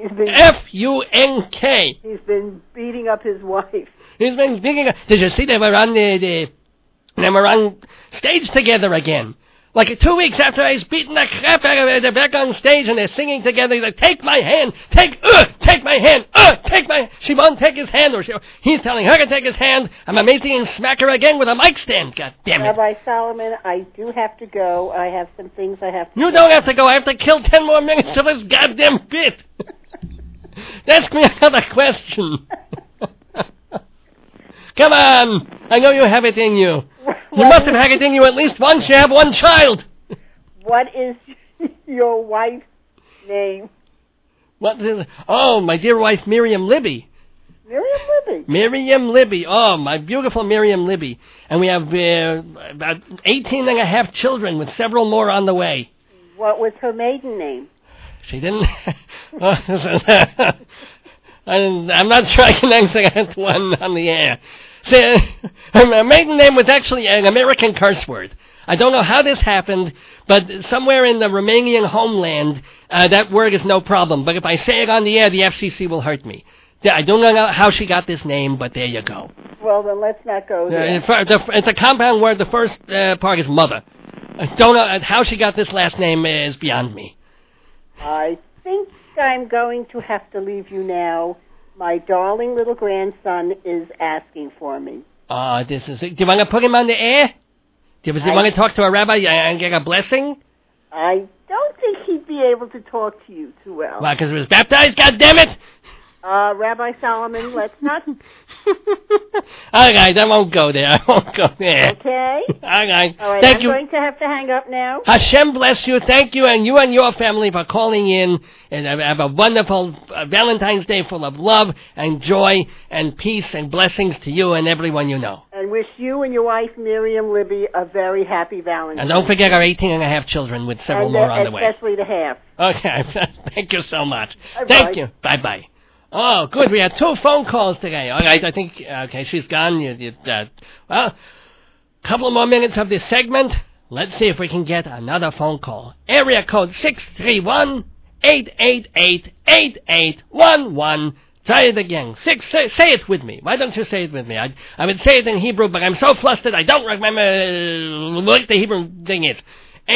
F-U-N-K. He's been beating up his wife. He's been beating up... Did you see they were on they were on stage together again? Like 2 weeks after he's beaten the crap out of her, they're back on stage and they're singing together. He's like, take my hand, take my hand, take my... She won't take his hand, he's telling her to take his hand. I'm amazed he didn't smack her again with a mic stand. God damn it. Rabbi Solomon, I do have to go. I have some things I have to do. You don't have to go. I have to kill 10 more minutes of this goddamn bit. Ask me another question. Come on. I know you have it in you. You must have had it in you at least once. You have one child. What is your wife's name? Oh, my dear wife, Miriam Libby. Miriam Libby. Miriam Libby. Oh, my beautiful Miriam Libby. And we have about 18 and a half children with several more on the way. What was her maiden name? She didn't... I'm not sure I can answer that one on the air. See, her maiden name was actually an American curse word. I don't know how this happened, but somewhere in the Romanian homeland, that word is no problem. But if I say it on the air, the FCC will hurt me. I don't know how she got this name, but there you go. Well, then let's not go there. It's a compound word. The first part is mother. I don't know how she got this last name is beyond me. I think I'm going to have to leave you now. My darling little grandson is asking for me. Do you want to put him on the air? Do you want to talk to a rabbi and get a blessing? I don't think he'd be able to talk to you too well. Why, because he was baptized? God damn it! Rabbi Solomon, let's not... All right, I won't go there. Okay? All right. Thank you. I'm going to have to hang up now. Hashem bless you. Thank you and your family for calling in. And have a wonderful Valentine's Day full of love and joy and peace and blessings to you and everyone you know. And wish you and your wife, Miriam Libby, a very happy Valentine's Day. And don't forget our 18 and a half children with several more on the way. Especially the half. Okay. Thank you so much. Bye-bye. Thank you. Bye-bye. Oh, good. We had 2 phone calls today. All right, I think, okay, she's gone. Well, a couple more minutes of this segment. Let's see if we can get another phone call. Area code 631-888-8811. Try it again. Say it with me. Why don't you say it with me? I would say it in Hebrew, but I'm so flustered I don't remember what the Hebrew thing is.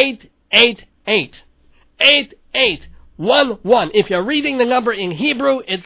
888-8811. 11. If you're reading the number in Hebrew, it's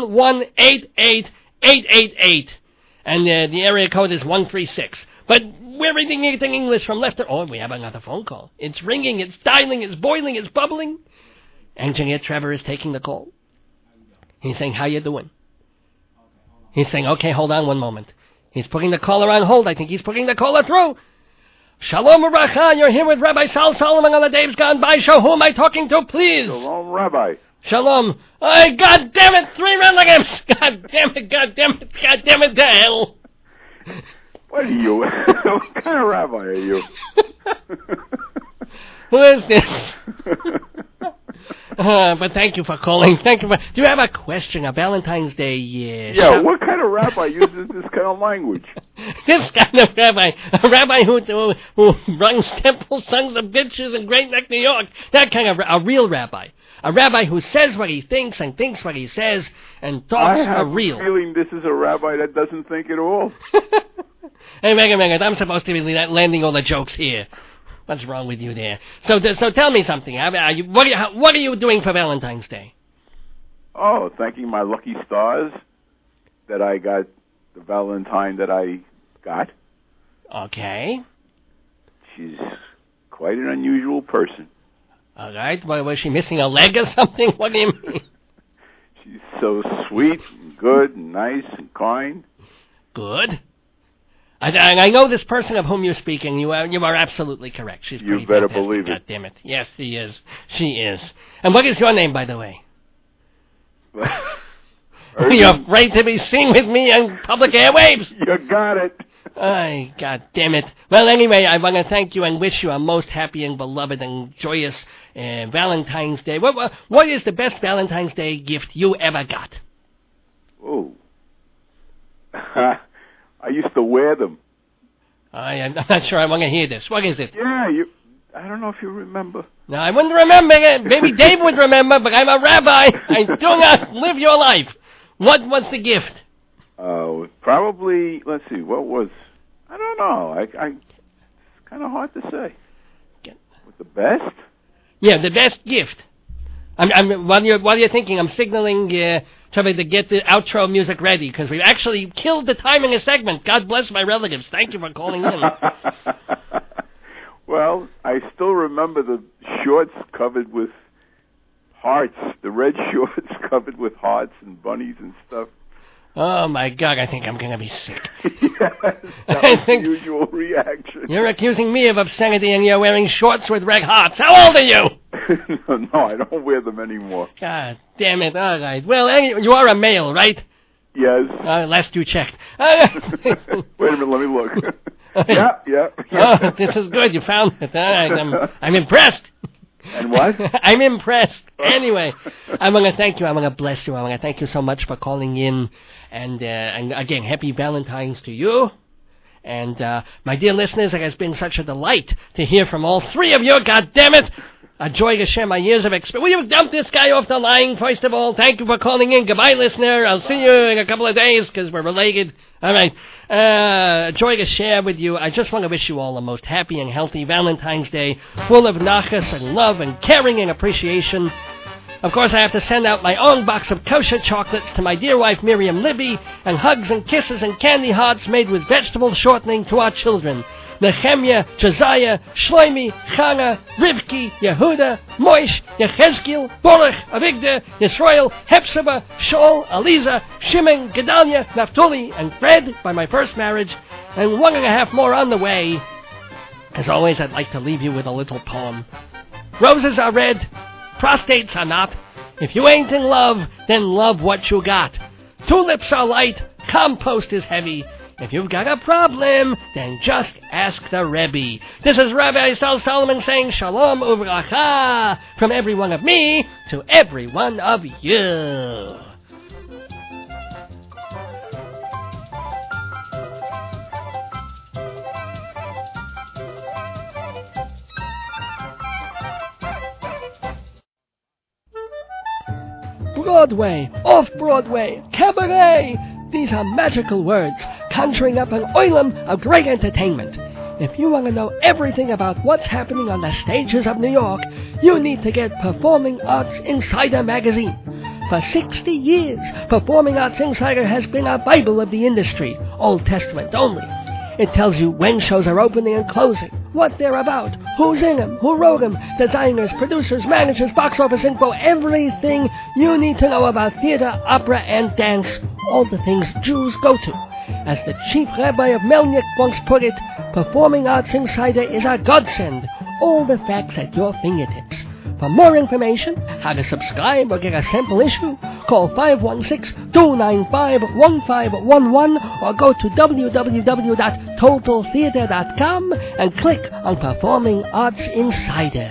1188888. And the area code is 136. But we're reading it in English from left to... Oh, we have another phone call. It's ringing, it's dialing, it's boiling, it's bubbling. Engineer Trevor is taking the call. He's saying, how you doing? He's saying, okay, hold on one moment. He's putting the caller on hold. I think he's putting the caller through. Shalom Uvracha, you're here with Rabbi Sal Solomon on the Dave's Gone By show. Who am I talking to, please? Shalom, Rabbi. Shalom. God damn it, 3 relatives. God damn it, to hell. What are you? What kind of rabbi are you? Who is this? But thank you for calling. Do you have a question, a Valentine's Day? Yeah, what kind of rabbi uses this kind of language? This kind of rabbi, a rabbi who runs temple, sons of bitches in Great Neck, New York. That kind of a real rabbi. A rabbi who says what he thinks and thinks what he says and talks a real. I have a feeling this is a rabbi that doesn't think at all. Hey, Megan, I'm supposed to be landing all the jokes here. What's wrong with you there? So tell me something. What are you doing for Valentine's Day? Oh, thanking my lucky stars that I got the Valentine that I got. Okay. She's quite an unusual person. All right. Was she missing a leg or something? What do you mean? She's so sweet and good and nice and kind. Good. I know this person of whom you're speaking. You are absolutely correct. She's pretty You better fantastic. believe it. God damn it. Yes, she is. She is. And what is your name, by the way? You're afraid to be seen with me on public airwaves? You got it. God damn it. Well, anyway, I want to thank you and wish you a most happy and beloved and joyous Valentine's Day. What is the best Valentine's Day gift you ever got? Oh. I used to wear them. I'm not sure I want to hear this. What is it? Yeah, I don't know if you remember. No, I wouldn't remember it. Maybe Dave would remember, but I'm a rabbi. I do not live your life. What was the gift? Probably, let's see, what was... I don't know. It's kind of hard to say. What, the best? Yeah, the best gift. While you're thinking, I'm signaling Trevor to get the outro music ready, because we actually killed the time in the segment. God bless my relatives. Thank you for calling in. Well, I still remember the shorts covered with hearts, the red shorts covered with hearts and bunnies and stuff. Oh, my God, I think I'm going to be sick. Yes, that I was think the usual reaction. you're accusing me of obscenity and you're wearing shorts with red hearts. How old are you? No, I don't wear them anymore. God damn it. All right. Well, you are a male, right? Yes. Last you checked. Wait a minute, let me look. Yeah. Oh, this is good. You found it. All right. I'm impressed. And what? I'm impressed. Anyway, I want to thank you. I want to bless you. I want to thank you so much for calling in. And again, happy Valentine's to you. And my dear listeners, it has been such a delight to hear from all three of you. God damn it. A joy to share my years of experience. Will you dump this guy off the line, first of all? Thank you for calling in. Goodbye, listener. I'll see you in a couple of days because we're related. All right. A joy to share with you. I just want to wish you all the most happy and healthy Valentine's Day, full of nachas and love and caring and appreciation. Of course, I have to send out my own box of kosher chocolates to my dear wife, Miriam Libby, and hugs and kisses and candy hearts made with vegetable shortening to our children. Nehemiah, Josiah, Shlomi, Chana, Rivki, Yehuda, Moish, Yechezkiel, Baruch, Avigdor, Yisrael, Hepzibah, Shaul, Aliza, Shimon, Gedalia, Naphtali, and Fred by my first marriage, and 1.5 more on the way. As always, I'd like to leave you with a little poem. Roses are red, prostates are not. If you ain't in love, then love what you got. Tulips are light, compost is heavy. If you've got a problem, then just ask the Rebbe. This is Rabbi Yisrael Solomon saying Shalom Uvracha from every one of me to every one of you. Broadway, off-Broadway, cabaret. These are magical words, conjuring up an oilam of great entertainment. If you want to know everything about what's happening on the stages of New York, you need to get Performing Arts Insider magazine. For 60 years, Performing Arts Insider has been a Bible of the industry, Old Testament only. It tells you when shows are opening and closing, what they're about, who's in them, who wrote them, designers, producers, managers, box office info, everything you need to know about theater, opera, and dance, all the things Jews go to. As the chief rabbi of Melnik once put it, Performing Arts Insider is a godsend, all the facts at your fingertips. For more information, how to subscribe or get a sample issue, call 516-295-1511 or go to www.totaltheater.com and click on Performing Arts Insider.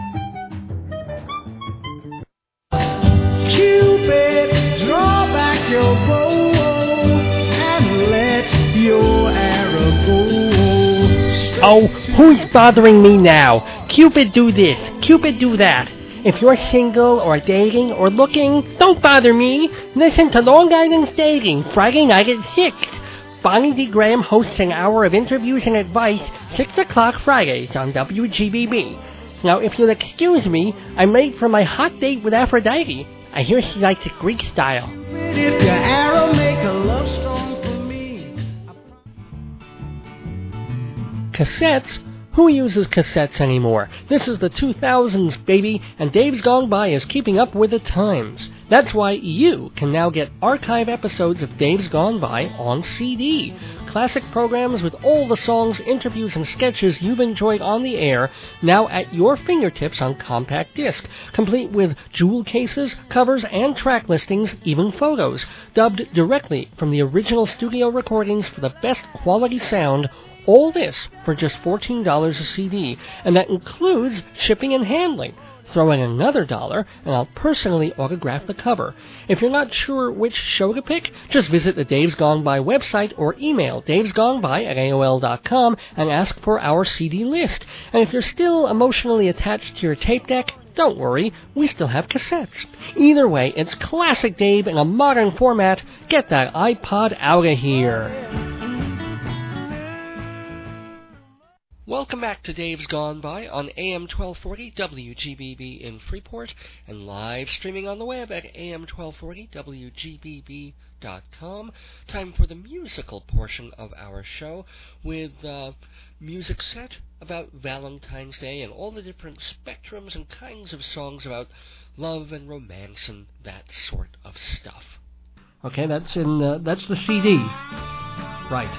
Cupid, draw back your bow and let your arrow go. Oh, who's bothering me now? Cupid do this, Cupid do that. If you're single or dating or looking, don't bother me. Listen to Long Island's Dating, Friday night at 6. Bonnie D. Graham hosts an hour of interviews and advice, 6 o'clock Fridays on WGBB. Now, if you'll excuse me, I'm late for my hot date with Aphrodite. I hear she likes it Greek style. If your arrow make a love song for me. Cassettes? Who uses cassettes anymore? This is the 2000s, baby, and Dave's Gone By is keeping up with the times. That's why you can now get archive episodes of Dave's Gone By on CD. Classic programs with all the songs, interviews, and sketches you've enjoyed on the air, now at your fingertips on compact disc, complete with jewel cases, covers, and track listings, even photos, dubbed directly from the original studio recordings for the best quality sound. All this for just $14 a CD, and that includes shipping and handling. Throw in another $1, and I'll personally autograph the cover. If you're not sure which show to pick, just visit the Dave's Gone By website or email davesgoneby@aol.com and ask for our CD list. And if you're still emotionally attached to your tape deck, don't worry, we still have cassettes. Either way, it's classic Dave in a modern format. Get that iPod out of here. Welcome back to Dave's Gone By on AM 1240 WGBB in Freeport and live streaming on the web at am1240wgbb.com. Time for the musical portion of our show with music set about Valentine's Day and all the different spectrums and kinds of songs about love and romance and that sort of stuff. Okay, that's the CD. Right.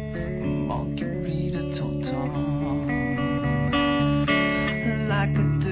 Like a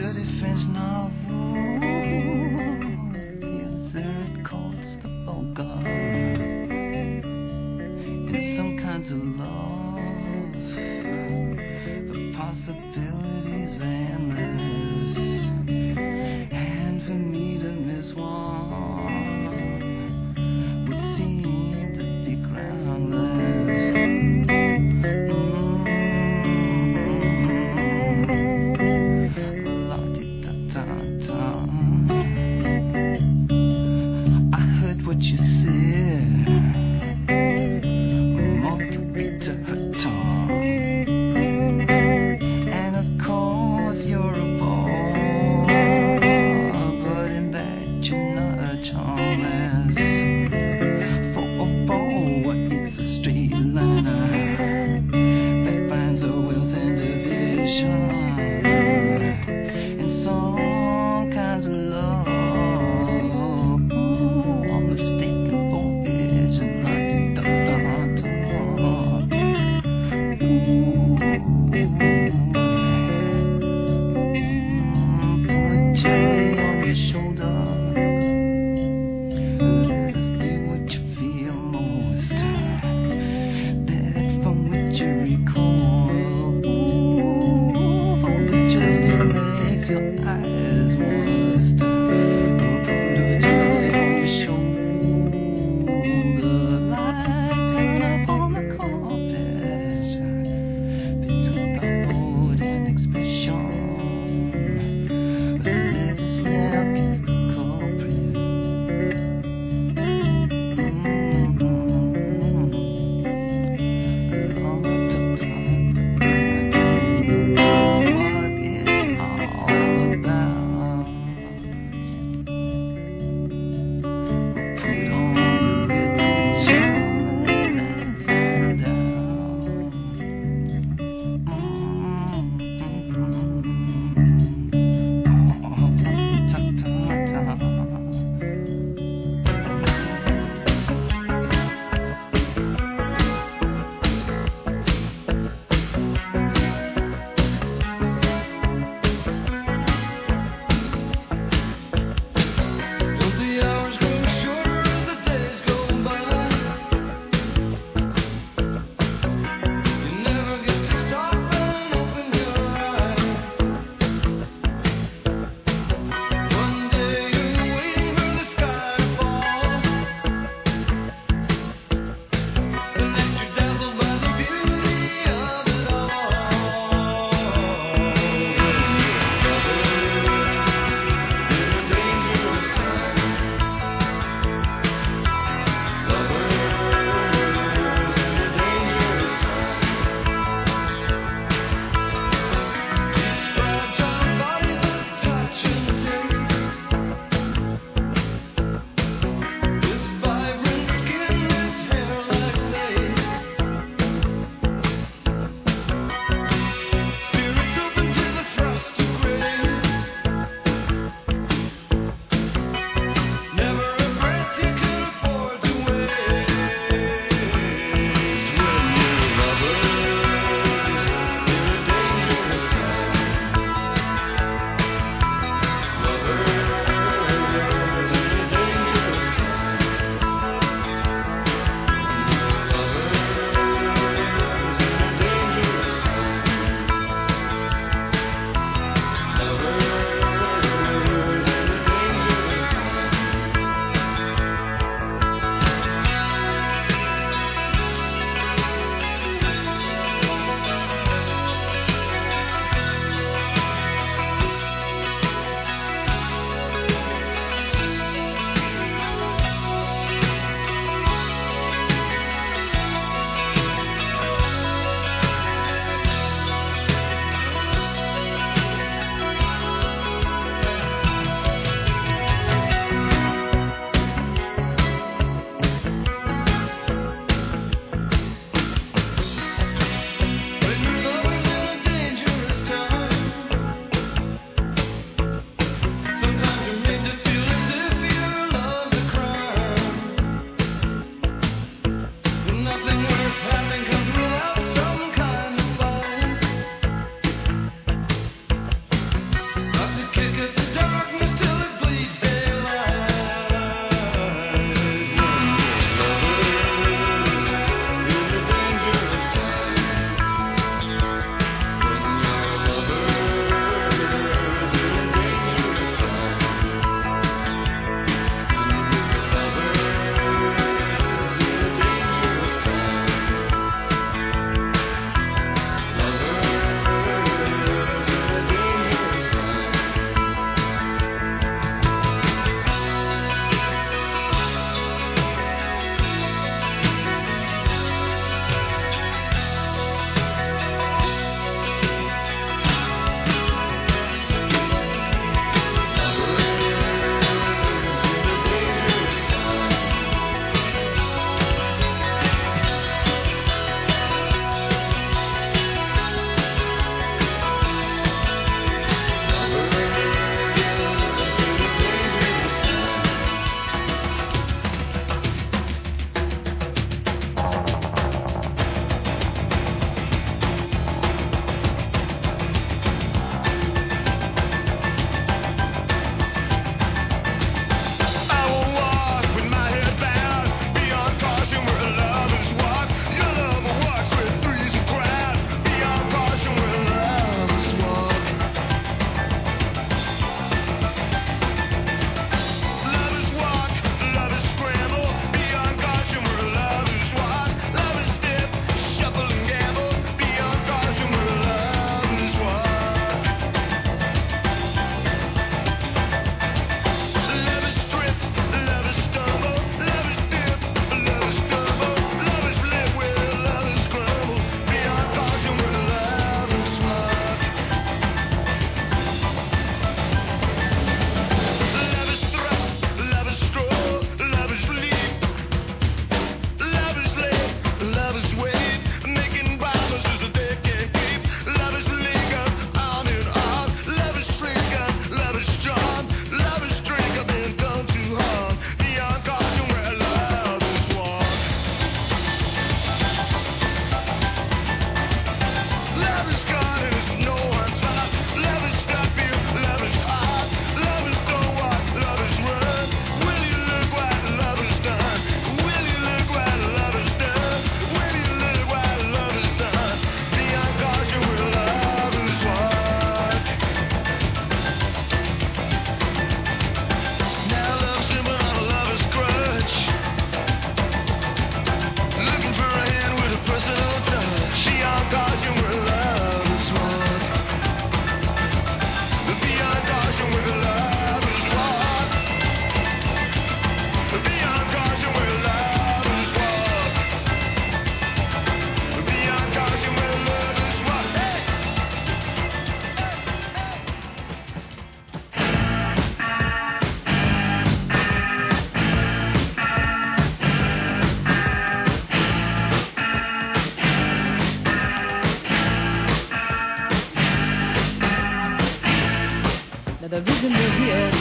the reason we're here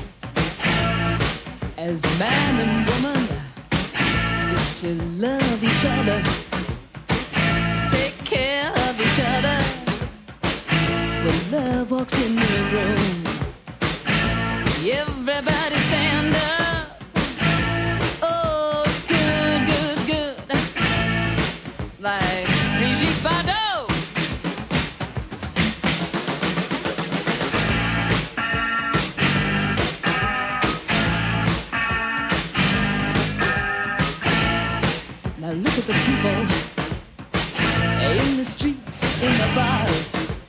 as man and woman is to love each other, take care of each other. When love walks in the room, everybody stand up. Oh, good, good, good. Like Brigitte Bardot. Now look at the people in the streets, in the bars.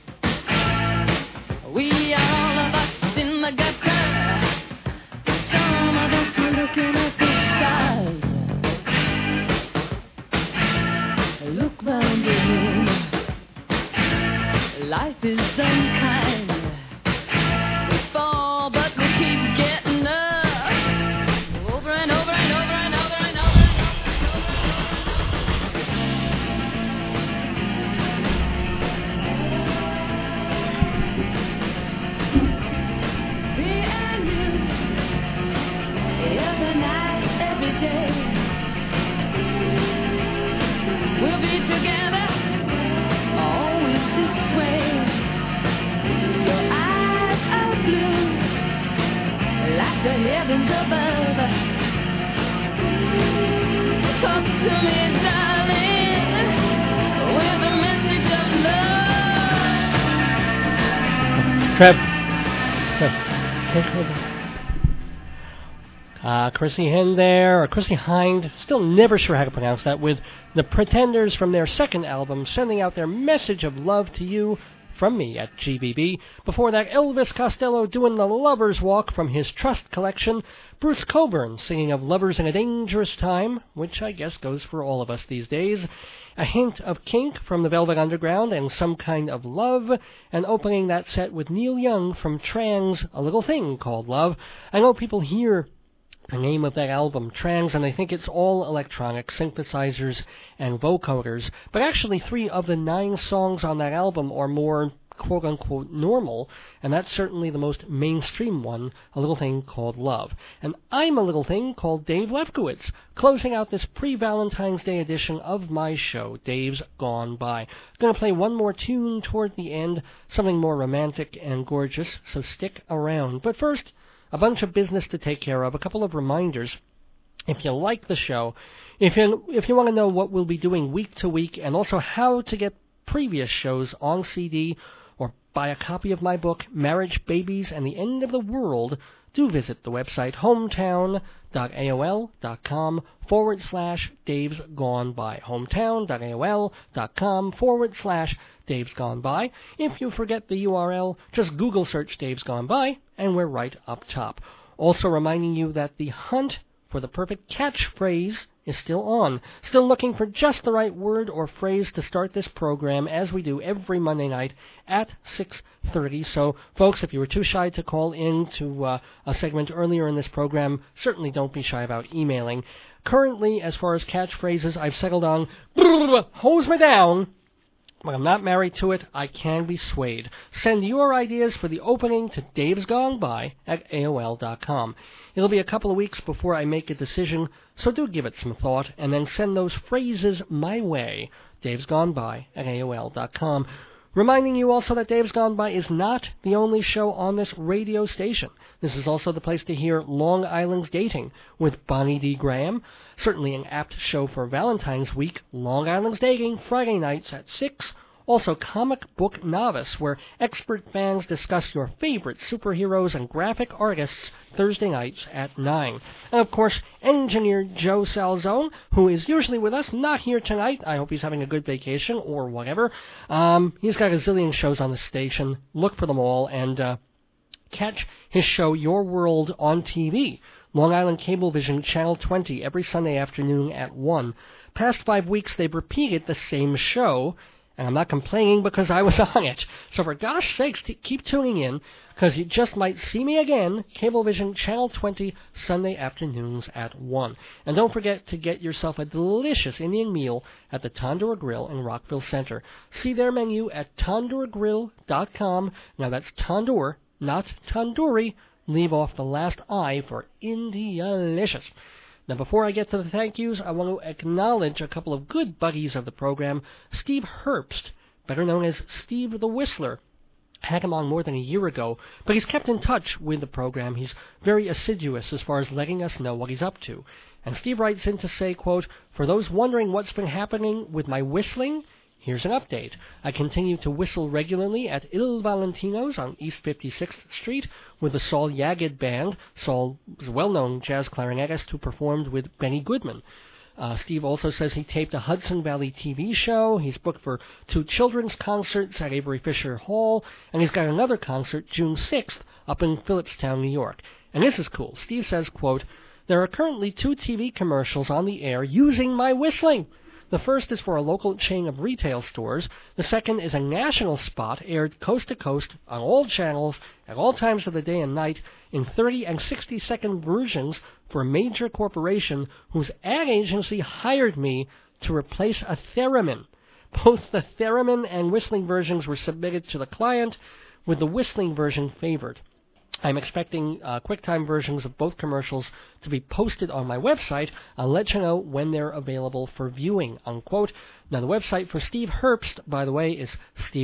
We are all of us in the gutter. Some of us are looking at the stars. Look round the room. Life is unkind. We fall, but we keep getting up. Over and over and over and over and over and over. Me and you, every night, every day, we'll be together, always this way. Your eyes are blue, like the heavens above. Talk to me, darling, with a message of love. Trev. Take over. Chrissy Hind there, or Chrissy Hind, still never sure how to pronounce that, with the Pretenders from their second album, sending out their message of love to you from me at GBB. Before that, Elvis Costello doing the Lover's Walk from his Trust collection, Bruce Cockburn singing of Lovers in a Dangerous Time, which I guess goes for all of us these days, a hint of Kink from the Velvet Underground and Some Kind of Love, and opening that set with Neil Young from Trans, A Little Thing Called Love. I know people hear the name of that album, Trans, and I think it's all electronic, synthesizers and vocoders, but actually 3 of the 9 songs on that album are more quote-unquote normal, and that's certainly the most mainstream one, A Little Thing Called Love. And I'm a little thing called Dave Lefkowitz, closing out this pre-Valentine's Day edition of my show, Dave's Gone By. I'm going to play one more tune toward the end, something more romantic and gorgeous, so stick around. But first, a bunch of business to take care of, a couple of reminders. If you like the show, if you want to know what we'll be doing week to week, and also how to get previous shows on CD, or buy a copy of my book, Marriage, Babies, and the End of the World, do visit the website hometown.aol.com/Dave's Gone By. hometown.aol.com/Dave's Gone By. If you forget the URL, just Google search Dave's Gone By, and we're right up top. Also reminding you that the hunt for the perfect catchphrase is still on. Still looking for just the right word or phrase to start this program, as we do every Monday night at 6:30. So, folks, if you were too shy to call in to a segment earlier in this program, certainly don't be shy about emailing. Currently, as far as catchphrases, I've settled on hose me down. But I'm not married to it. I can be swayed. Send your ideas for the opening to Dave's Gone By at AOL.com. It'll be a couple of weeks before I make a decision, so do give it some thought, and then send those phrases my way. Dave's Gone By at AOL.com. Reminding you also that Dave's Gone By is not the only show on this radio station. This is also the place to hear Long Island's Dating with Bonnie D. Graham. Certainly an apt show for Valentine's Week. Long Island's Dating, Friday nights at 6. Also Comic Book Novice, where expert fans discuss your favorite superheroes and graphic artists, Thursday nights at 9. And of course, engineer Joe Salzone, who is usually with us, not here tonight. I hope he's having a good vacation or whatever. He's got a zillion shows on the station. Look for them all, and catch his show Your World on TV. Long Island Cablevision, Channel 20, every Sunday afternoon at 1. Past 5 weeks, they've repeated the same show, and I'm not complaining because I was on it. So for gosh sakes, keep tuning in, because you just might see me again, Cablevision, Channel 20, Sunday afternoons at 1. And don't forget to get yourself a delicious Indian meal at the Tandoor Grill in Rockville Center. See their menu at tandoorgrill.com. Now that's Tandoor, not tandoori. Leave off the last I for Indialicious. Now, before I get to the thank yous, I want to acknowledge a couple of good buddies of the program. Steve Herbst, better known as Steve the Whistler. Had him on more than a year ago, but he's kept in touch with the program. He's very assiduous as far as letting us know what he's up to. And Steve writes in to say, quote, "For those wondering what's been happening with my whistling, here's an update. I continue to whistle regularly at Il Valentino's on East 56th Street with the Saul Yagid Band. Saul is a well-known jazz clarinetist who performed with Benny Goodman. Steve also says he taped a Hudson Valley TV show. He's booked for 2 children's concerts at Avery Fisher Hall, and he's got another concert June 6th up in Phillipstown, New York. And this is cool. Steve says, quote, "There are currently 2 TV commercials on the air using my whistling. The first is for a local chain of retail stores. The second is a national spot aired coast to coast on all channels at all times of the day and night in 30 and 60-second versions for a major corporation whose ad agency hired me to replace a theremin. Both the theremin and whistling versions were submitted to the client, with the whistling version favored. I'm expecting QuickTime versions of both commercials to be posted on my website. I'll let you know when they're available for viewing," unquote. Now, the website for Steve Herbst, by the way, is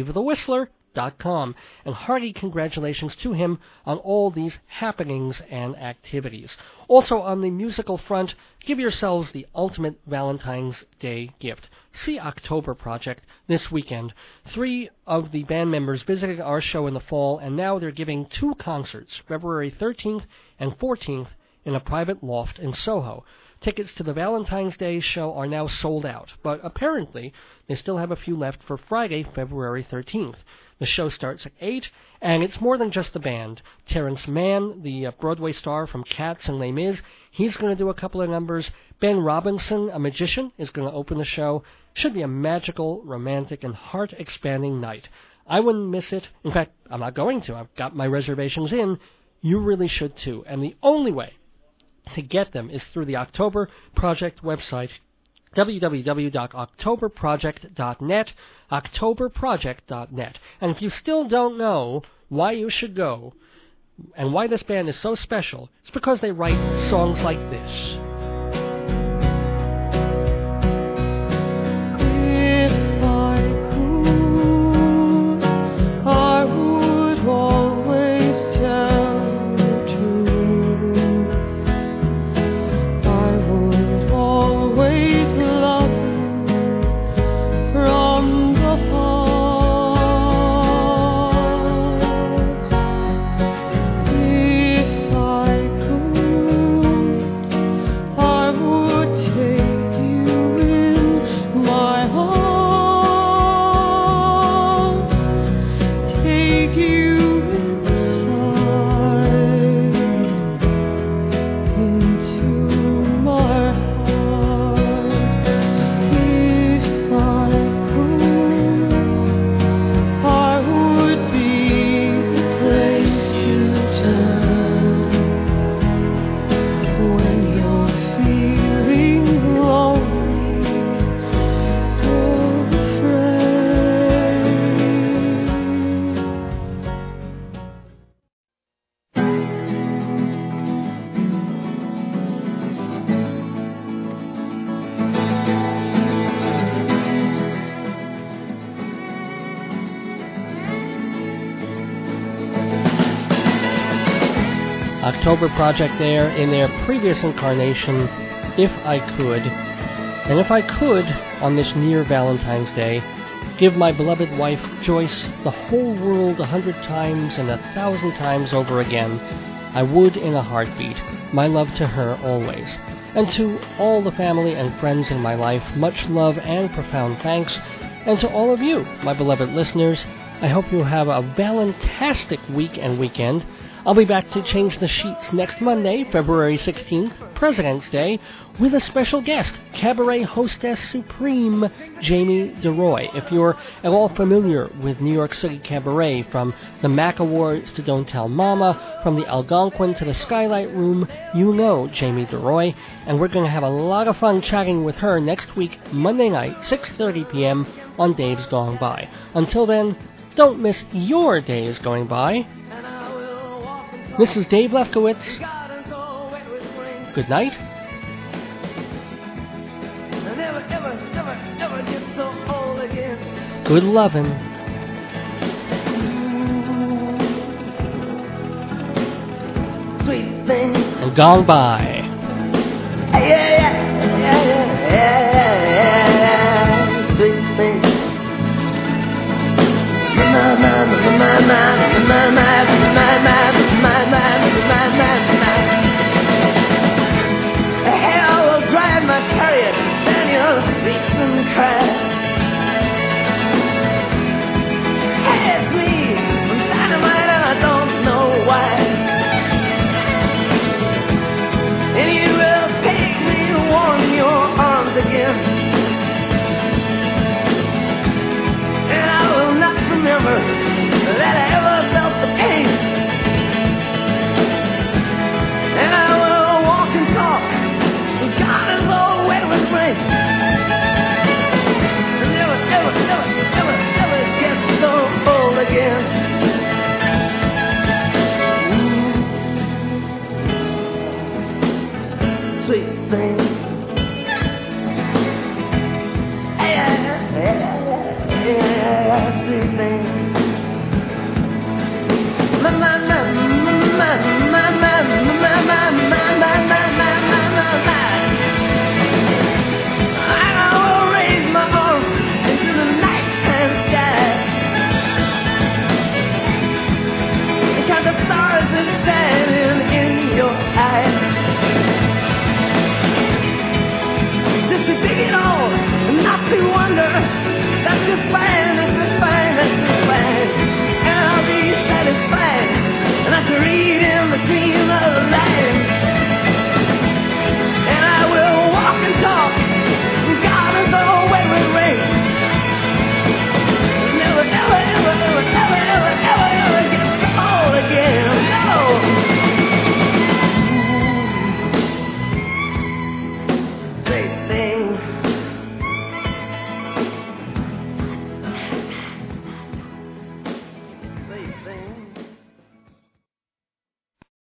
SteveTheWhistler.com, and hearty congratulations to him on all these happenings and activities. Also, on the musical front, give yourselves the ultimate Valentine's Day gift. See October Project this weekend. 3 of the band members visited our show in the fall, and now they're giving 2 concerts, February 13th and 14th, in a private loft in Soho. Tickets to the Valentine's Day show are now sold out, but apparently they still have a few left for Friday, February 13th. The show starts at 8, and it's more than just the band. Terrence Mann, the Broadway star from Cats and Les Mis, he's going to do a couple of numbers. Ben Robinson, a magician, is going to open the show. Should be a magical, romantic, and heart-expanding night. I wouldn't miss it. In fact, I'm not going to. I've got my reservations in. You really should too. And the only way to get them is through the October Project website, www.octoberproject.net, octoberproject.net. And if you still don't know why you should go and why this band is so special, it's because they write songs like this. October Project there in their previous incarnation, If I Could. And if I could, on this near Valentine's Day, give my beloved wife, Joyce, the whole world 100 times and 1,000 times over again, I would in a heartbeat. My love to her always. And to all the family and friends in my life, much love and profound thanks. And to all of you, my beloved listeners, I hope you have a valentastic week and weekend. I'll be back to change the sheets next Monday, February 16th, President's Day, with a special guest, cabaret hostess supreme, Jamie DeRoy. If you're at all familiar with New York City cabaret, from the Mac Awards to Don't Tell Mama, from the Algonquin to the Skylight Room, you know Jamie DeRoy, and we're going to have a lot of fun chatting with her next week, Monday night, 6:30 p.m. on Dave's Gone By. Until then, don't miss your days going by. And I will This is Dave Lefkowitz. Good night. Good lovin'. Sweet thing. And gone by. Sweet thing. Hell will drive my chariot down your streets and cry. Hey, please, I'm dynamite and I don't know why. And you will take me to warm your arms again. And I will not remember that I ever felt the pain. And I will walk and talk with God as though it was rain. And never, ever, ever, ever, ever get so old again. Sweet thing. Yeah, sweet thing. My